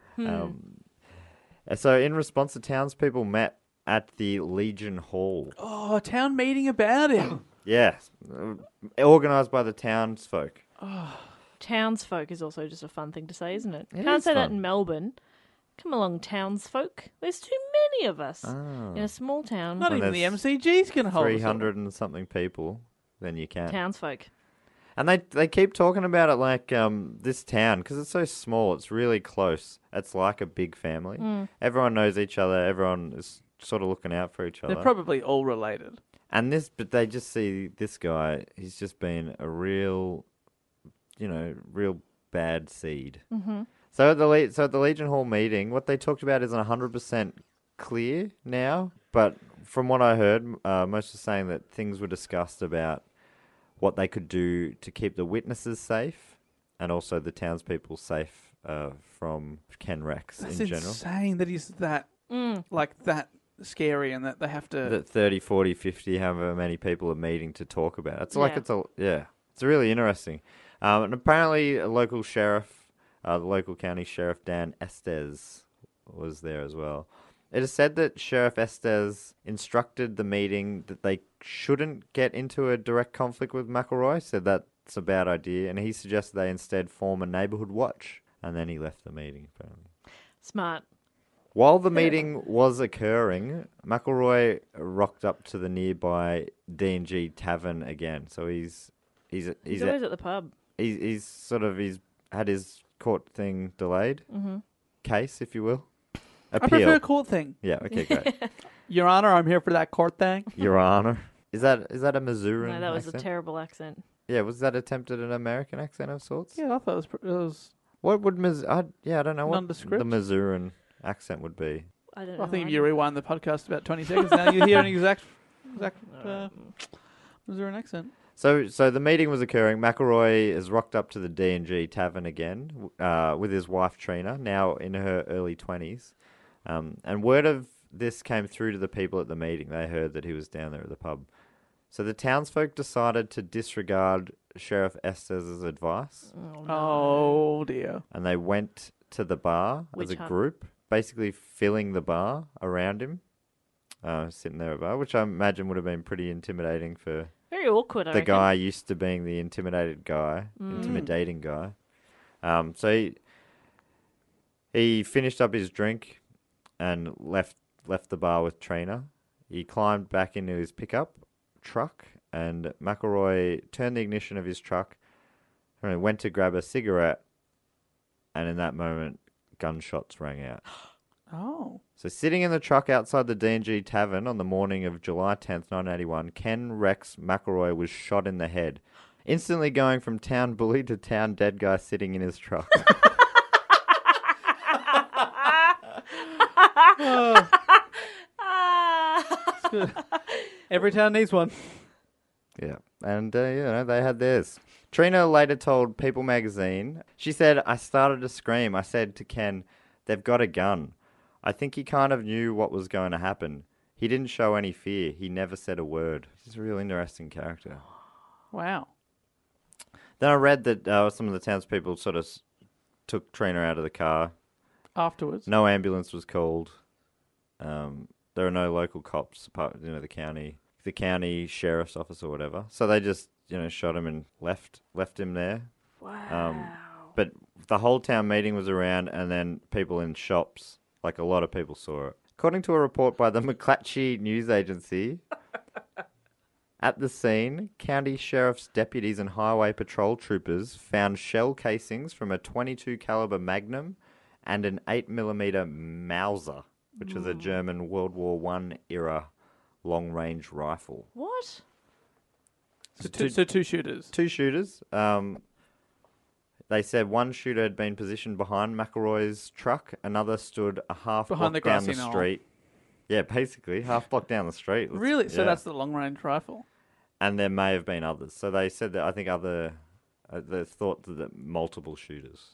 So in response, the townspeople met at the Legion Hall. Oh, a town meeting about him. Yes, organised by the townsfolk. Townsfolk is also just a fun thing to say, isn't it? It Can't is say that fun. in Melbourne. Come along, townsfolk. There's too many of us in a small town. Not even the MCG's going to hold 300 and something people, then you can. Townsfolk. And they keep talking about it like this town, because it's so small, it's really close. It's like a big family. Everyone knows each other. Everyone is sort of looking out for each other. They're probably all related. But they just see this guy, he's just been a real bad seed. So at the Legion Hall meeting, what they talked about isn't 100% clear now, but from what I heard, most are saying that things were discussed about what they could do to keep the witnesses safe and also the townspeople safe from Ken Rex That's in general. That's insane that he's that that scary and that they have to... That 30, 40, 50, however many people are meeting to talk about it. It's really interesting. And apparently a local sheriff, the local county sheriff, Dan Estes, was there as well. It is said that Sheriff Estes instructed the meeting that they shouldn't get into a direct conflict with McElroy, said that's a bad idea, and he suggested they instead form a neighbourhood watch, and then he left the meeting, apparently. Smart. While the meeting was occurring, McElroy rocked up to the nearby D&G Tavern again, so he's He's always at the pub. He's had his court thing delayed. Mm-hmm. Case, if you will. I Appeal. prefer court thing. Yeah, okay, great. Your Honor, I'm here for that court thing. Your Honor. Is that a Missourian No, that was accent? a terrible accent. Yeah, was that attempted an American accent of sorts? Yeah, I thought it was What would I don't know what Nondescript? the Missourian accent would be. I don't know. I think if you rewind the podcast about 20 seconds now, you hear an exact Missourian accent. So the meeting was occurring. McElroy is rocked up to the D&G Tavern again with his wife Trina, now in her early 20s. And word of this came through to the people at the meeting. They heard that he was down there at the pub. So the townsfolk decided to disregard Sheriff Estes's advice. Oh, dear. And they went to the bar as a group, basically filling the bar around him, sitting there at the bar, which I imagine would have been pretty intimidating for very awkward. I the reckon. guy used to being the intimidating guy. So he finished up his drink and left the bar with Trina. He climbed back into his pickup truck, and McElroy turned the ignition of his truck and went to grab a cigarette, and in that moment, gunshots rang out. Oh. So sitting in the truck outside the D&G Tavern on the morning of July 10th, 1981, Ken Rex McElroy was shot in the head, instantly going from town bully to town dead guy sitting in his truck. Every town needs one. Yeah, and they had theirs. Trina later told People magazine, she said, "I started to scream. I said to Ken, they've got a gun. I think he kind of knew what was going to happen. He didn't show any fear. He never said a word." He's a real interesting character. Wow. Then I read that some of the townspeople sort of took Trina out of the car. Afterwards? No ambulance was called. There are no local cops, apart the county sheriff's office or whatever. So they just shot him and left him there. Wow. But the whole town meeting was around, and then people in shops, like a lot of people saw it. According to a report by the McClatchy News Agency, at the scene, county sheriff's deputies and highway patrol troopers found shell casings from a .22 caliber Magnum and an 8mm Mauser, which was a German World War I era long-range rifle. What? So two shooters. Two shooters. They said one shooter had been positioned behind McElroy's truck. Another stood a half Behind block the down the grassy knoll. street. Yeah, basically, half block down the street. Really? So Yeah. that's the long-range rifle? And there may have been others. So they said that I think they thought that multiple shooters.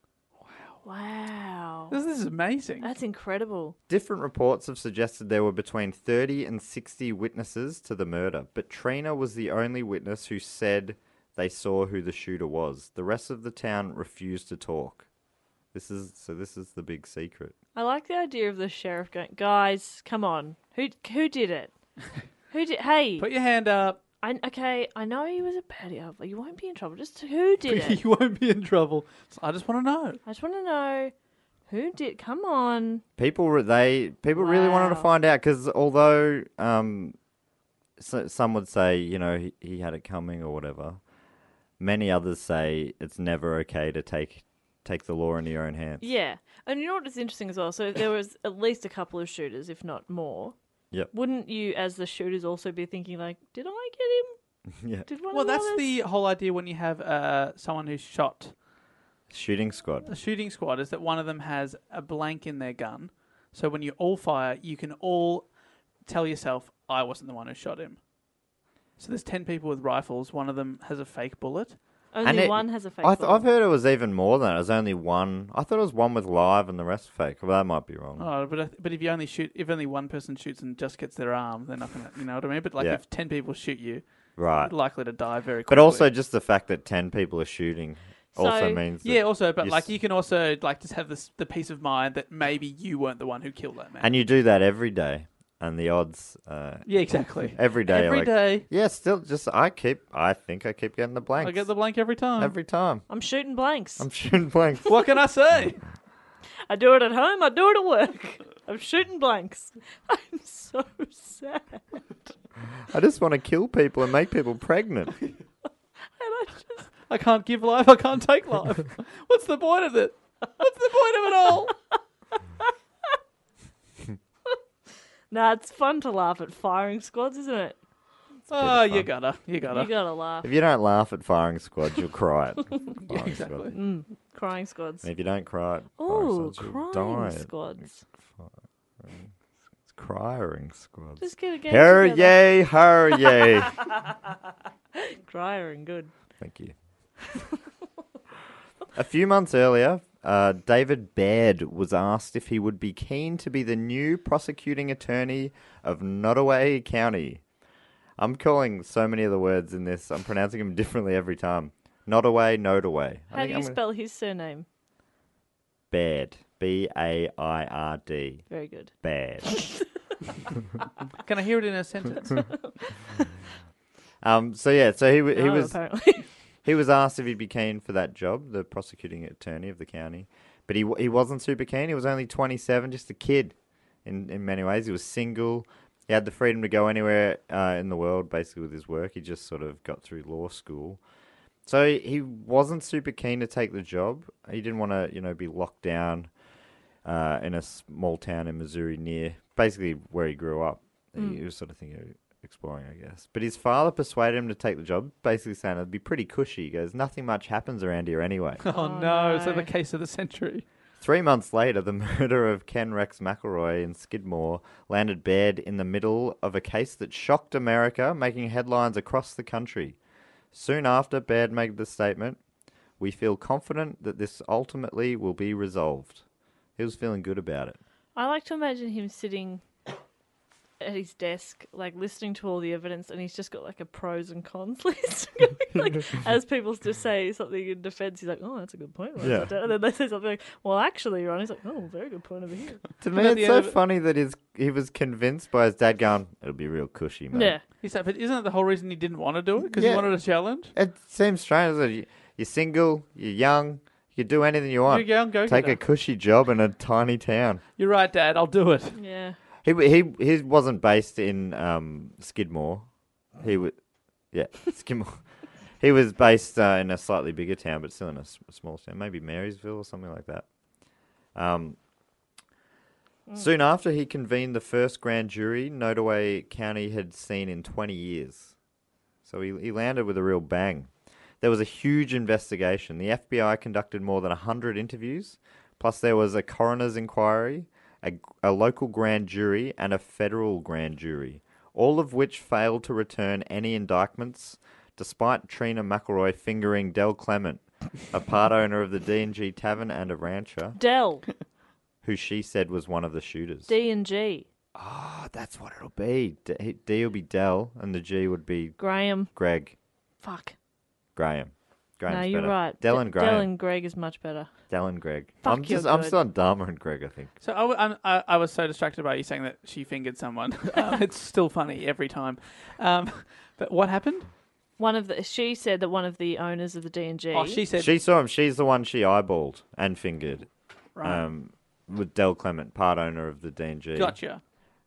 Wow. This is amazing. That's incredible. Different reports have suggested there were between 30 and 60 witnesses to the murder, but Trina was the only witness who said they saw who the shooter was. The rest of the town refused to talk. This is the big secret. I like the idea of the sheriff going, "Guys, come on. Who did it? Who did? Hey, Put your hand up. I know he was a baddie, but you won't be in trouble. Just who did it? You won't be in trouble. So I just want to know. I just want to know who did. Come on. People really wanted to find out, because although some would say he had it coming or whatever, many others say it's never okay to take the law into your own hands. Yeah, and you know what is interesting as well? So there was at least a couple of shooters, if not more. Yep. Wouldn't you, as the shooters, also be thinking like, did I get him? Yeah. Did one Well, of that's others? the whole idea when you have someone who's shot. Shooting squad. The shooting squad is that one of them has a blank in their gun. So when you all fire, you can all tell yourself, I wasn't the one who shot him. So there's 10 people with rifles. One of them has a fake bullet. Only one has a fake bullet. I've heard it was even more than that. It was only one. I thought it was one with live and the rest fake. Well, that might be wrong. Oh, but if you only shoot, if only one person shoots and just gets their arm, they're not gonna, you know what I mean? But like Yeah. if 10 people shoot you, Right. you're likely to die very quickly. But also just the fact that 10 people are shooting also means that yeah, also, but you like you can also like just have the peace of mind that maybe you weren't the one who killed that man. And you do that every day. And the odds... yeah, exactly. Every day. Every day. Yeah, still just... I think I keep getting the blanks. I get the blank every time. Every time. I'm shooting blanks. I'm shooting blanks. What can I say? I do it at home. I do it at work. I'm shooting blanks. I'm so sad. I just want to kill people and make people pregnant. And I can't give life, I can't take life. What's the point of it? What's the point of it all? Nah, it's fun to laugh at firing squads, isn't it? Oh, you gotta. You gotta laugh. If you don't laugh at firing squads, you'll cry at Yeah, firing exactly. squad. Crying squads. And if you don't cry at firing Oh, squads, you'll crying die. squads. It's crying squads. Just get a game Hurry, together. yay, hurry, yay. Crying, good. Thank you. A few months earlier, David Baird was asked if he would be keen to be the new prosecuting attorney of Nottoway County. I'm calling so many of the words in this. I'm pronouncing them differently every time. Nottoway. How do you spell his surname? Baird. B-A-I-R-D. Very good. Baird. Can I hear it in a sentence? So he No, was apparently. he was asked if he'd be keen for that job, the prosecuting attorney of the county, but he wasn't super keen. He was only 27, just a kid. In many ways, he was single. He had the freedom to go anywhere in the world, basically, with his work. He just sort of got through law school. So he wasn't super keen to take the job. He didn't want to, be locked down in a small town in Missouri near, basically, where he grew up. He was sort of thinking of exploring, I guess. But his father persuaded him to take the job, basically saying it'd be pretty cushy. He goes, nothing much happens around here anyway. Oh, no. So the case of the century. 3 months later, the murder of Ken Rex McElroy in Skidmore landed Baird in the middle of a case that shocked America, making headlines across the country. Soon after, Baird made the statement, "We feel confident that this ultimately will be resolved." He was feeling good about it. I like to imagine him sitting at his desk, like listening to all the evidence, and he's just got like a pros and cons list. Like, as people just say something in defence, he's like, "Oh, that's a good point." Right? Yeah. And then they say something like, "Well, actually, Ron," he's like, "Oh, very good point over here." To me, it's so funny that he was convinced by his dad going, "It'll be real cushy, man." Yeah. He said, but isn't it the whole reason he didn't want to do it? Because Yeah. he wanted a challenge? It seems strange that you're single, you're young, you can do anything you want. You're young, go Take get a it. cushy job in a tiny town. You're right, Dad. I'll do it. Yeah. He wasn't based in Skidmore. He was, Skidmore. He was based in a slightly bigger town, but still in a small town, maybe Marysville or something like that. Soon after, he convened the first grand jury Nottoway County had seen in 20 years. So he landed with a real bang. There was a huge investigation. The FBI conducted more than 100 interviews, plus there was a coroner's inquiry, a local grand jury, and a federal grand jury, all of which failed to return any indictments, despite Trina McElroy fingering Del Clement, a part owner of the D&G Tavern and a rancher, Del. who she said was one of the shooters. D&G. Oh, that's what it'll be. D will be Del, and the G would be Graham. Greg. Fuck. Graham. Graham's No, you're better. right. Del and Graham. Del and Greg is much better. Del and Greg. Fuck, I'm you're still on good. Dharma and Greg, I think. So I was so distracted by you saying that she fingered someone. It's still funny every time. But what happened? She said that one of the owners of the D&G. Oh, she said... She saw him. She's the one she eyeballed and fingered. Right. With Del Clement, part owner of the D&G. Gotcha.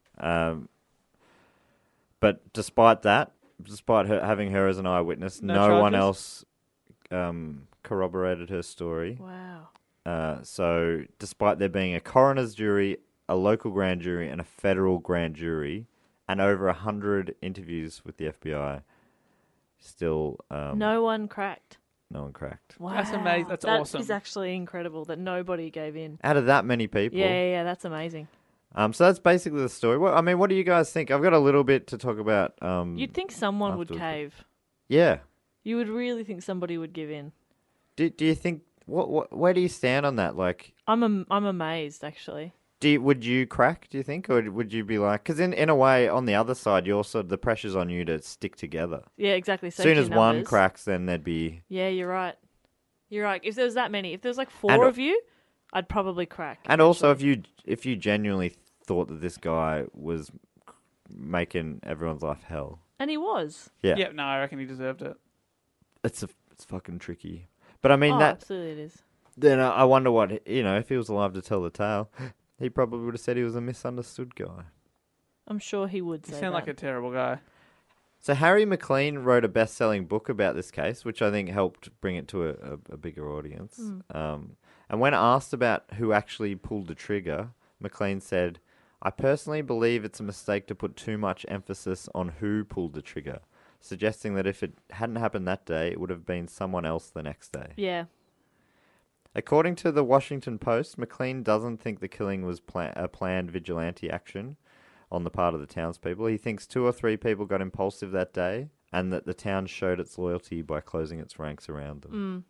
But despite that, despite her having her as an eyewitness, no one else corroborated her story. Wow. So despite there being a coroner's jury, a local grand jury, and a federal grand jury, and over 100 interviews with the FBI, still no one cracked. No one cracked. Wow. That's amazing. That's awesome. That is actually incredible that nobody gave in. Out of that many people. Yeah, that's amazing. So that's basically the story. What do you guys think? I've got a little bit to talk about. You'd think someone would afterwards. cave. Yeah. You would really think somebody would give in. Do you think where do you stand on that? Like, I'm amazed actually. Would you crack? Do you think, or would you be like? Because in a way, on the other side, you're sort of the pressure's on you to stick together. Yeah, exactly. As soon as Safety one numbers. cracks, then there'd be. Yeah, you're right. You're right. If there was that many, if there was like four of you, I'd probably crack. And also, if you genuinely thought that this guy was making everyone's life hell, And he was. yeah, Yeah, no, I reckon he deserved it. it's fucking tricky. But I mean absolutely it is. Then I wonder what if he was alive to tell the tale, he probably would have said he was a misunderstood guy. I'm sure he would You say sound that. like a terrible guy. So Harry McLean wrote a best-selling book about this case, which I think helped bring it to a bigger audience. And when asked about who actually pulled the trigger, McLean said, "I personally believe it's a mistake to put too much emphasis on who pulled the trigger, suggesting that if it hadn't happened that day, it would have been someone else the next day." Yeah. According to the Washington Post, McLean doesn't think the killing was a planned vigilante action on the part of the townspeople. He thinks 2 or 3 people got impulsive that day and that the town showed its loyalty by closing its ranks around them.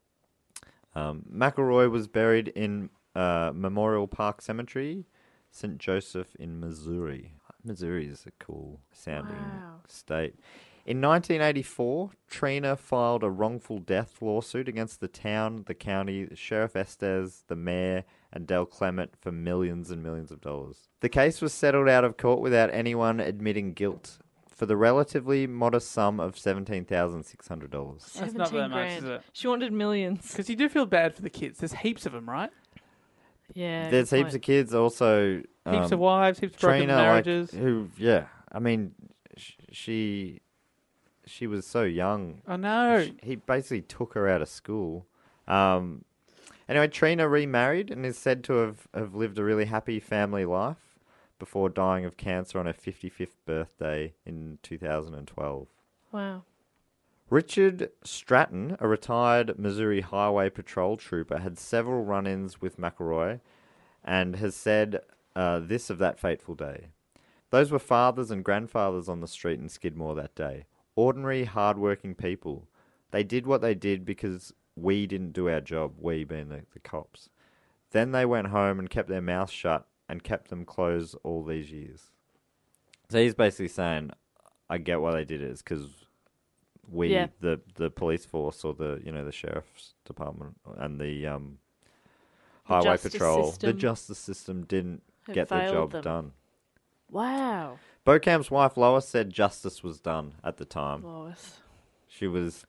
McElroy was buried in Memorial Park Cemetery, St. Joseph in Missouri. Missouri is a cool sounding state. In 1984, Trina filed a wrongful death lawsuit against the town, the county, Sheriff Estes, the mayor, and Del Clement for millions and millions of dollars. The case was settled out of court without anyone admitting guilt for the relatively modest sum of $17,600. That's not that much, is it? She wanted millions. Because you do feel bad for the kids. There's heaps of them, right? Yeah. There's heaps of kids also. Heaps of wives, heaps of broken Trina, marriages. I mean, she was so young. I know. He basically took her out of school. Anyway, Trina remarried and is said to have lived a really happy family life before dying of cancer on her 55th birthday in 2012. Wow. Richard Stratton, a retired Missouri Highway Patrol trooper, had several run-ins with McElroy and has said this of that fateful day. "Those were fathers and grandfathers on the street in Skidmore that day. Ordinary, hard-working people. They did what they did because we didn't do our job, we being the cops. Then they went home and kept their mouths shut and kept them closed all these years." So he's basically saying, I get why they did it, is because we, the police force or the sheriff's department and the highway patrol, the justice system didn't get their job done. Wow. Bocamp's wife Lois said justice was done at the time. Lois. She was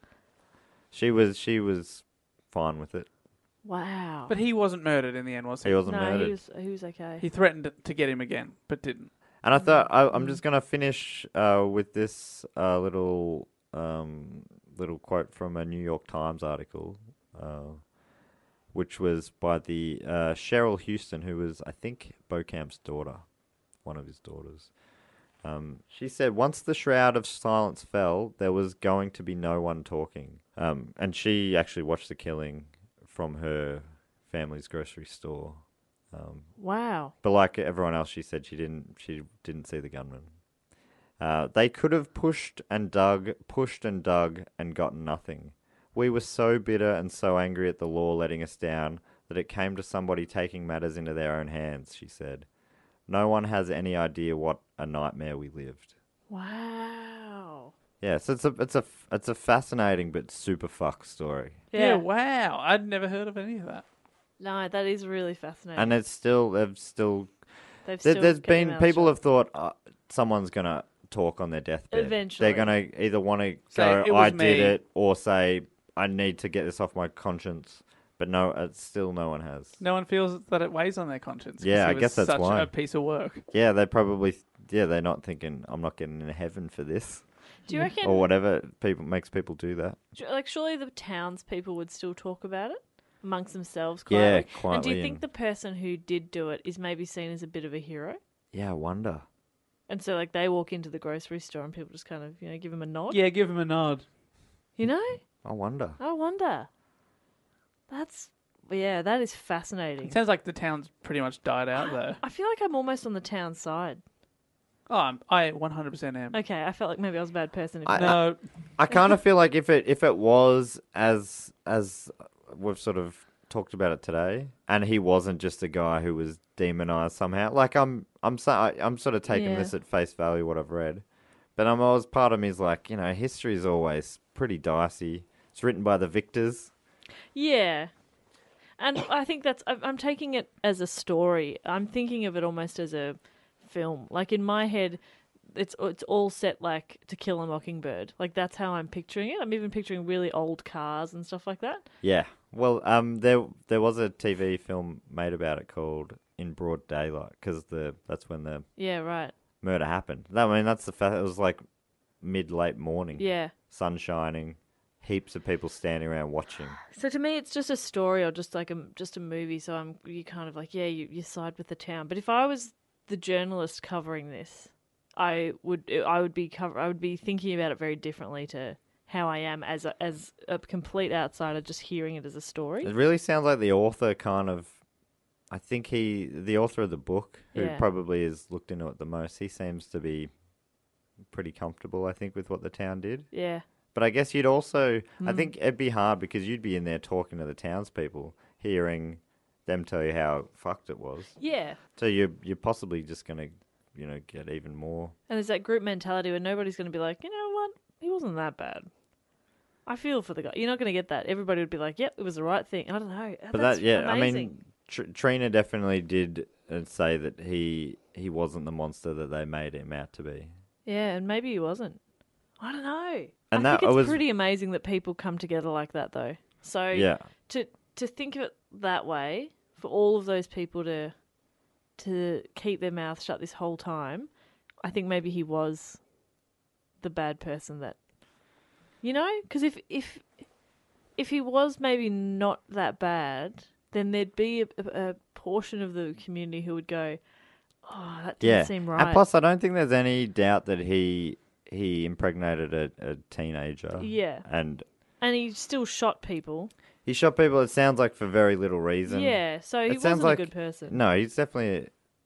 fine with it. Wow. But he wasn't murdered in the end, was he? He wasn't murdered. He was okay. He threatened to get him again, but didn't. And I thought I'm just going to finish with this little quote from a New York Times article, which was by the Cheryl Houston, who was, I think, Bocamp's daughter, one of his daughters. She said, "Once the shroud of silence fell, there was going to be no one talking." And she actually watched the killing from her family's grocery store. Wow. But like everyone else, she said she didn't see the gunman. They could have pushed and dug, and gotten nothing. We were so bitter and so angry at the law letting us down that it came to somebody taking matters into their own hands, she said. No one has any idea what a nightmare we lived. Wow. Yeah, so it's a fascinating but super fucked story. Yeah, wow. I'd never heard of any of that. No, that is really fascinating. And there's been people have thought someone's gonna talk on their deathbed. Eventually. They're gonna either want to Say, go, "It was I did me." it, or say, I need to get this off my conscience. But no, it's still no one has. No one feels that it weighs on their conscience. 'Cause Yeah, it I was guess that's such why. a piece of work. Yeah, they probably. Yeah, they're not thinking I'm not getting into heaven for this. Do you reckon? Or whatever makes people do that. Like, surely the townspeople would still talk about it amongst themselves Yeah, quietly. quietly. And do you think the person who did do it is maybe seen as a bit of a hero? Yeah, I wonder. And so, like, they walk into the grocery store and people just kind of, give them a nod? Yeah, give him a nod. You know? I wonder. That is fascinating. It sounds like the town's pretty much died out, though. I feel like I'm almost on the town side. Oh, I 100% am. Okay, I felt like maybe I was a bad person. No. I kind of feel like if it was as we've sort of talked about it today, and he wasn't just a guy who was demonized somehow. Like I'm sort of taking this at face value what I've read, but part of me is like, history is always pretty dicey. It's written by the victors. Yeah. And I think I'm taking it as a story. I'm thinking of it almost as a film. Like, in my head, it's all set like To Kill a Mockingbird. Like, that's how I'm picturing it. I'm even picturing really old cars and stuff like that. Yeah. Well, there was a TV film made about it called In Broad Daylight, because that's when the right murder happened. That's the fact. It was like mid-late morning. Yeah. Sun shining, heaps of people standing around watching. So to me, it's just a story or just like a movie. So you kind of like, you side with the town. But if I was the journalist covering this, I would be thinking about it very differently to how I am as a complete outsider, just hearing it as a story. It really sounds like the author I think the author of the book, who probably has looked into it the most, he seems to be pretty comfortable, I think, with what the town did. Yeah. But I guess you'd also, I think it'd be hard because you'd be in there talking to the townspeople, hearing them tell you how fucked it was. Yeah. So you're possibly just going to, get even more. And there's that group mentality where nobody's going to be like, you know what, he wasn't that bad. I feel for the guy. You're not going to get that. Everybody would be like, yep, it was the right thing. I don't know. But that's amazing. amazing. I mean, Trina definitely did say that he wasn't the monster that they made him out to be. Yeah, and maybe he wasn't. I don't know. And I think it's pretty amazing that people come together like that, though. So to think of it that way, for all of those people to keep their mouth shut this whole time, I think maybe he was the bad person that, because if he was maybe not that bad, then there'd be a portion of the community who would go, oh, that didn't seem right. And plus, I don't think there's any doubt that he impregnated a teenager. Yeah. And he still shot people. He shot people, it sounds like, for very little reason. Yeah, so he wasn't a good person. No, he's definitely...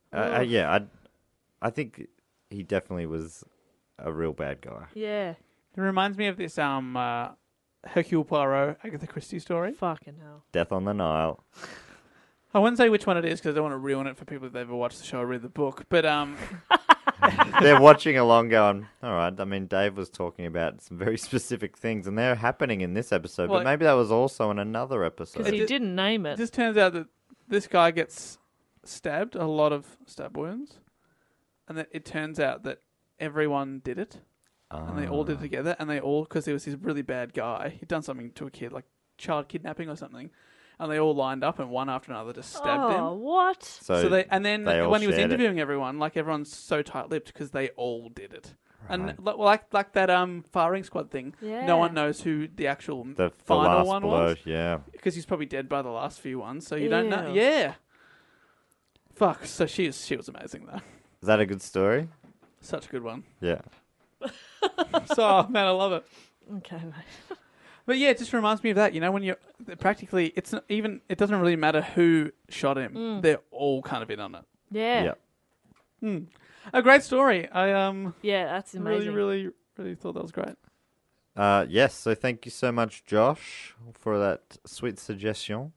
I think he definitely was a real bad guy. Yeah. It reminds me of this Hercule Poirot, Agatha Christie story. Fucking hell. Death on the Nile. I won't say which one it is because I don't want to ruin it for people if they've ever watched the show or read the book. But they're watching along going, all right, I mean, Dave was talking about some very specific things, and they're happening in this episode, but maybe that was also in another episode. Because he didn't name it. It just turns out that this guy gets stabbed, a lot of stab wounds, and that it turns out that everyone did it, and they all did it together, and they all, because he was this really bad guy, he'd done something to a kid, like child kidnapping or something, and they all lined up and one after another just stabbed him. Oh, what? So then when he was interviewing everyone, like everyone's so tight-lipped because they all did it. Right. And like that firing squad thing, no one knows who the actual the final last one blow, was. Yeah. Because he's probably dead by the last few ones, so you don't know. Yeah. Fuck, so she was amazing though. Is that a good story? Such a good one. Yeah. So, man, I love it. Okay, mate. But yeah, it just reminds me of that. When you're practically, it doesn't really matter who shot him. They're all kind of in on it. Yeah. A great story. Yeah, that's amazing. Really, really thought that was great. Yes, so thank you so much, Josh, for that sweet suggestion.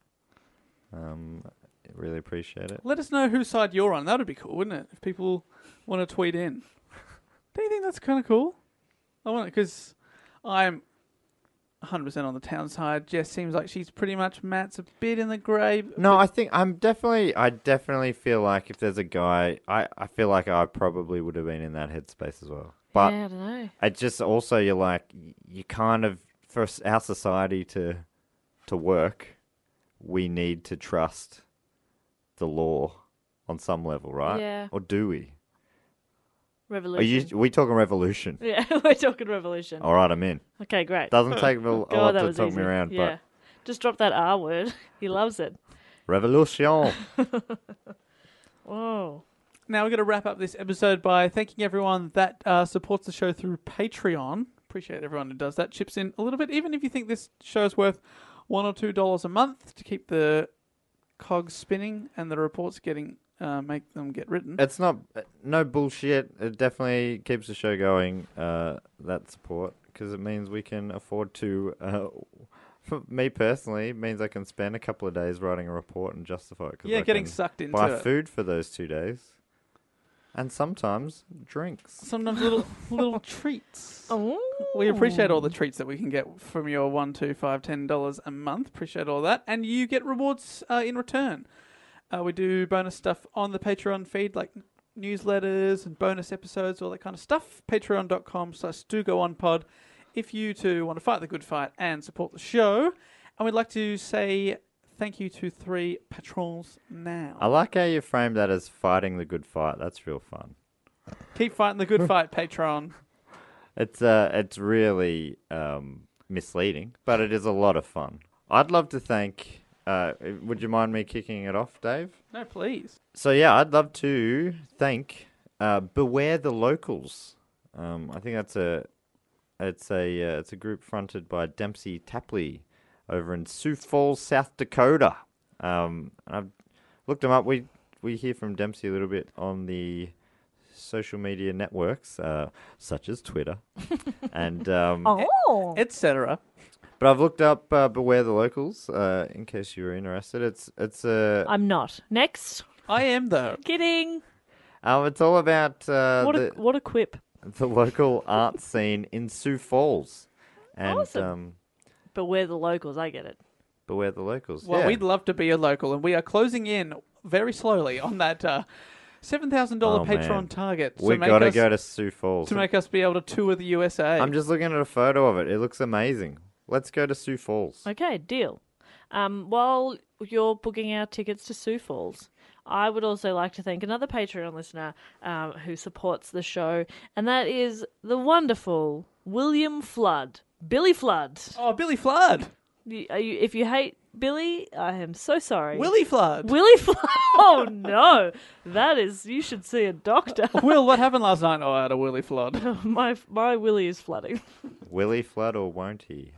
Really appreciate it. Let us know whose side you're on. That would be cool, wouldn't it? If people want to tweet in. Do you think that's kind of cool? I want it because I'm 100% on the town side. Jess seems like she's pretty much Matt's a bit in the grey. No, I definitely feel like if there's a guy, I feel like I probably would have been in that headspace as well. But yeah, I don't know. It just also, you're like, you kind of, for our society to work, we need to trust the law on some level, right? Yeah. Or do we? Revolution. Are we talking revolution? Yeah, we're talking revolution. All right, I'm in. Okay, great. Doesn't take a lot to talk me around. Yeah. But just drop that R word. He loves it. Revolution. Whoa. Now we're going to wrap up this episode by thanking everyone that supports the show through Patreon. Appreciate everyone who does that. Chips in a little bit, even if you think this show is worth $1 or $2 a month to keep the cogs spinning and the reports getting make them get written. It's no bullshit. It definitely keeps the show going, that support, because it means we can afford to, for me personally, it means I can spend a couple of days writing a report and justify it. Yeah, getting sucked into buy it. Food for those 2 days. And sometimes drinks. Sometimes little treats. Oh. We appreciate all the treats that we can get from your $1, $2, $5, $10 a month. Appreciate all that. And you get rewards in return. We do bonus stuff on the Patreon feed, like newsletters and bonus episodes, all that kind of stuff. Patreon.com/DoGoOnPod if you too want to fight the good fight and support the show. And we'd like to say thank you to 3 patrons now. I like how you framed that as fighting the good fight. That's real fun. Keep fighting the good fight, Patreon. It's really misleading, but it is a lot of fun. I'd love to thank. Would you mind me kicking it off, Dave? No, please. So yeah, I'd love to thank Beware the Locals. I think it's a group fronted by Dempsey Tapley over in Sioux Falls, South Dakota. I've looked them up. We hear from Dempsey a little bit on the social media networks, such as Twitter, and etc. But I've looked up Beware the Locals in case you were interested. It's I'm not. Next. I am though. Kidding. It's all about What a quip. the local art scene in Sioux Falls, and Awesome. Beware the locals. I get it. Beware the Locals. Well, yeah. we'd love to be a local, and we are closing in very slowly on that $7,000 Patreon man. target. We've got to go to Sioux Falls to make us be able to tour the USA. I'm just looking at a photo of it. It looks amazing. Let's go to Sioux Falls. Okay, deal. While you're booking our tickets to Sioux Falls, I would also like to thank another Patreon listener who supports the show, and that is the wonderful William Flood. Billy Flood. Oh, Billy Flood. If you hate Billy, I am so sorry. Willie Flood. Willie Flood. Oh, no. You should see a doctor. Will, what happened last night? Oh, I had a Willie Flood. My Willie is flooding. Willie Flood or won't he?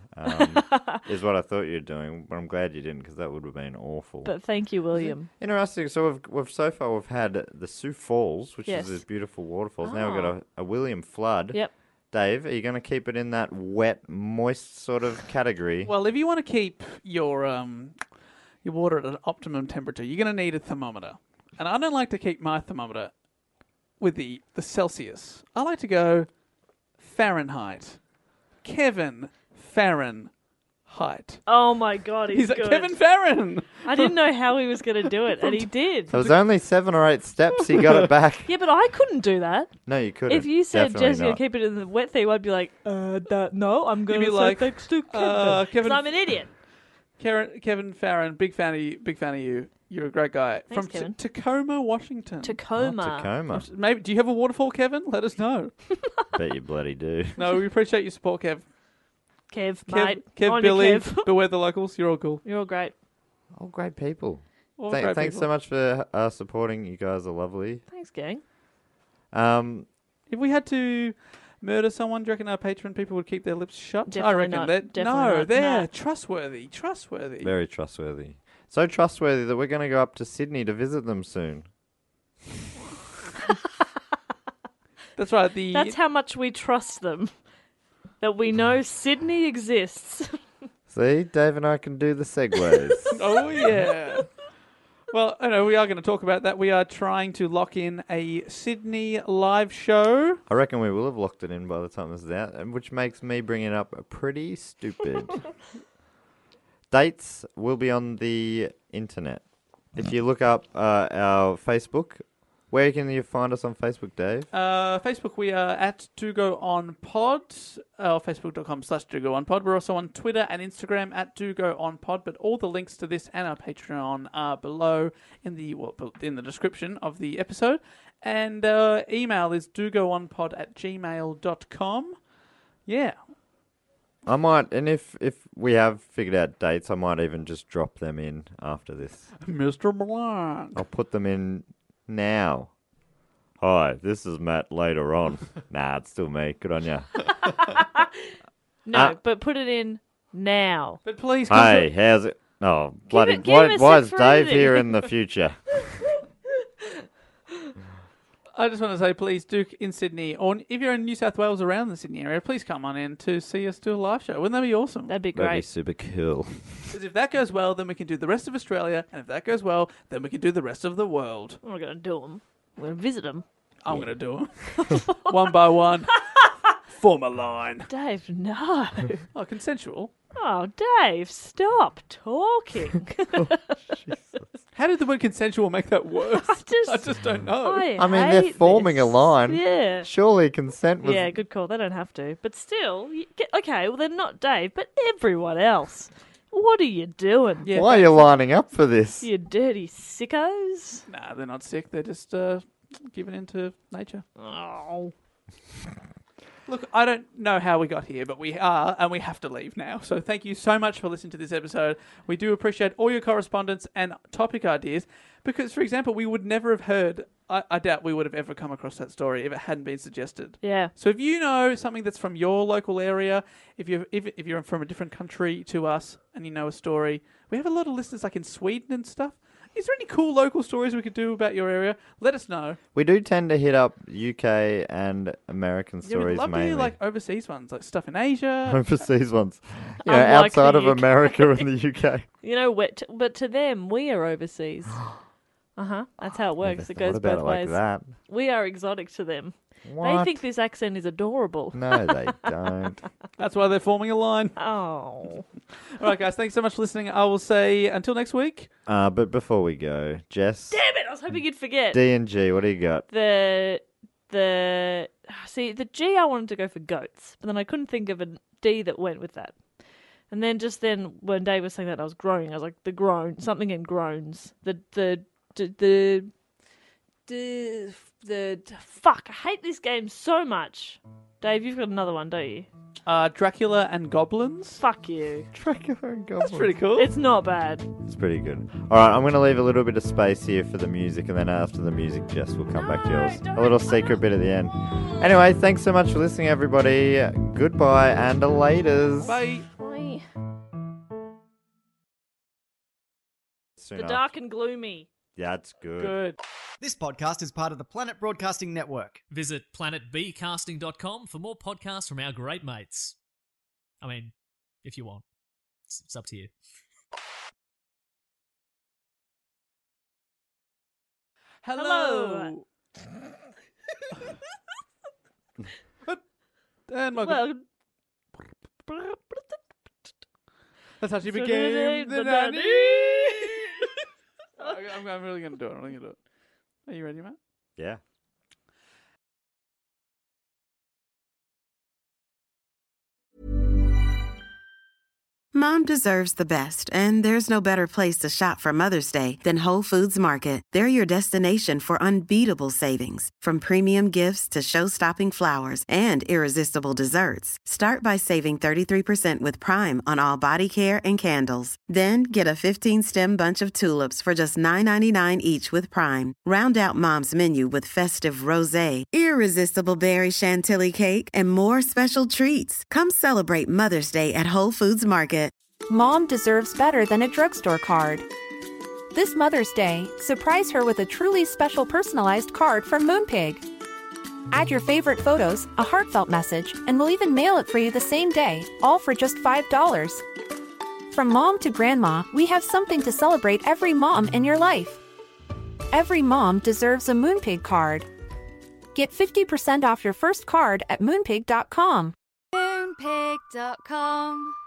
Is what I thought you were doing, but I'm glad you didn't because that would have been awful. But thank you, William. Interesting. So we've had the Sioux Falls, which Yes. is these beautiful waterfalls. Now we've got a William Flood. Yep. Dave, are you going to keep it in that wet, moist sort of category? Well, if you want to keep your water at an optimum temperature, you're going to need a thermometer. And I don't like to keep my thermometer with the Celsius. I like to go Fahrenheit. Kevin Fahrenheit. Oh my God, he's like good. Kevin Farron. I didn't know how he was going to do it, and he did. There was only 7 or 8 steps. He got it back. Yeah, but I couldn't do that. No, you couldn't. If you said Definitely Jessica, not. keep it in the wet thing, I'd be like, no, I'm going You'd to be say like, thanks to Kevin. 'Cause I'm an idiot. Kevin Farron, big fan of you. You're a great guy. Thanks, From Kevin. Tacoma, Washington. Tacoma. Tacoma. Maybe. Do you have a waterfall, Kevin? Let us know. Bet you bloody do. No, we appreciate your support, Kev. Kev, mate. Kev, On Billy, you, Kev. Beware the Locals. You're all cool. You're all great. All great people. All great Thanks people. so much for supporting. You guys are lovely. Thanks, gang. If we had to murder someone, do you reckon our Patreon people would keep their lips shut? I Definitely reckon not. that. Definitely No, not. they're Nah. trustworthy. Very trustworthy. So trustworthy that we're going to go up to Sydney to visit them soon. That's right. That's how much we trust them. That we know Sydney exists. See, Dave and I can do the segues. Oh, yeah. Well, I know we are going to talk about that. We are trying to lock in a Sydney live show. I reckon we will have locked it in by the time this is out, and which makes me bring it up pretty stupid. Dates will be on the internet. If you look up our Facebook, where can you find us on Facebook, Dave? Facebook, we are at Do Go On Pod, facebook.com/DoGoOnPod. We're also on Twitter and Instagram at Do Go On Pod, but all the links to this and our Patreon are below in the description of the episode. And email is dogoonpod@gmail.com. Yeah. I might, and if we have figured out dates, I might even just drop them in after this. Mr. Blanc. I'll put them in now. Hi, this is Matt later on. Nah, it's still me. Good on ya. No, but put it in now. But please, Hey, how's it? Oh, bloody! give him a Why sec is for Dave editing. here in the future? I just want to say, please, Duke in Sydney, or if you're in New South Wales around the Sydney area, please come on in to see us do a live show. Wouldn't that be awesome? That'd be That'd be great. super cool. Because if that goes well, then we can do the rest of Australia, and if that goes well, then we can do the rest of the world. We're not going to do them. We're going to visit them. I'm going to do them. One by one. Form a line. Dave, no. Oh, consensual. Oh, Dave, stop talking. How did the word consensual make that worse? I just don't know. I mean, they're hate forming a this. line. Yeah. Surely consent was. Yeah, good call. They don't have to. But still, okay, well, they're not Dave, but everyone else. What are you doing? Yeah, Why are you lining up for this? You dirty sickos. Nah, they're not sick. They're just giving in to nature. Oh. Look, I don't know how we got here, but we are, and we have to leave now. So thank you so much for listening to this episode. We do appreciate all your correspondence and topic ideas because, for example, we would never have heard, I doubt we would have ever come across that story if it hadn't been suggested. Yeah. So if you know something that's from your local area, if you're from a different country to us and you know a story, we have a lot of listeners like in Sweden and stuff. Is there any cool local stories we could do about your area? Let us know. We do tend to hit up UK and American Yeah, stories we'd love mainly. to do like overseas ones, like stuff in Asia. Overseas ones. Unlike Outside the of UK. America and the UK. You know, but to them, we are overseas. That's how it works. Never It goes thought about both it like ways. that. We are exotic to them. They What? think this accent is adorable. No, they don't. That's why they're forming a line. Oh. All right, guys. Thanks so much for listening. I will say until next week. But before we go, Jess, Damn it! I was hoping you'd forget. D&G, what do you got? The G I wanted to go for goats, but then I couldn't think of a D that went with that. And then when Dave was saying that, I was groaning. I was like, the groan, something in groans. Fuck, I hate this game so much. Dave, you've got another one, don't you? Dracula and Goblins. Fuck you. Dracula and Goblins. That's pretty cool. It's not bad. It's pretty good. All right, I'm going to leave a little bit of space here for the music, and then after the music, Jess will come back to yours. A little secret bit at the end. Anyway, thanks so much for listening, everybody. Goodbye and laters. Bye. Bye. Soon The after. dark and gloomy. Yeah, it's good. Good. This podcast is part of the Planet Broadcasting Network. Visit planetbcasting.com for more podcasts from our great mates. I mean, if you want. It's up to you. Hello. And welcome. Well, That's how she So became the the nanny. nanny. I'm really going to do it. I'm really going to do it. Are you ready, Matt? Yeah. Mom deserves the best, and there's no better place to shop for Mother's Day than Whole Foods Market. They're your destination for unbeatable savings, from premium gifts to show-stopping flowers and irresistible desserts. Start by saving 33% with Prime on all body care and candles. Then get a 15-stem bunch of tulips for just $9.99 each with Prime. Round out Mom's menu with festive rosé, irresistible berry chantilly cake, and more special treats. Come celebrate Mother's Day at Whole Foods Market. Mom deserves better than a drugstore card. This Mother's Day, surprise her with a truly special personalized card from Moonpig. Add your favorite photos, a heartfelt message, and we'll even mail it for you the same day, all for just $5. From mom to grandma, we have something to celebrate every mom in your life. Every mom deserves a Moonpig card. Get 50% off your first card at moonpig.com. Moonpig.com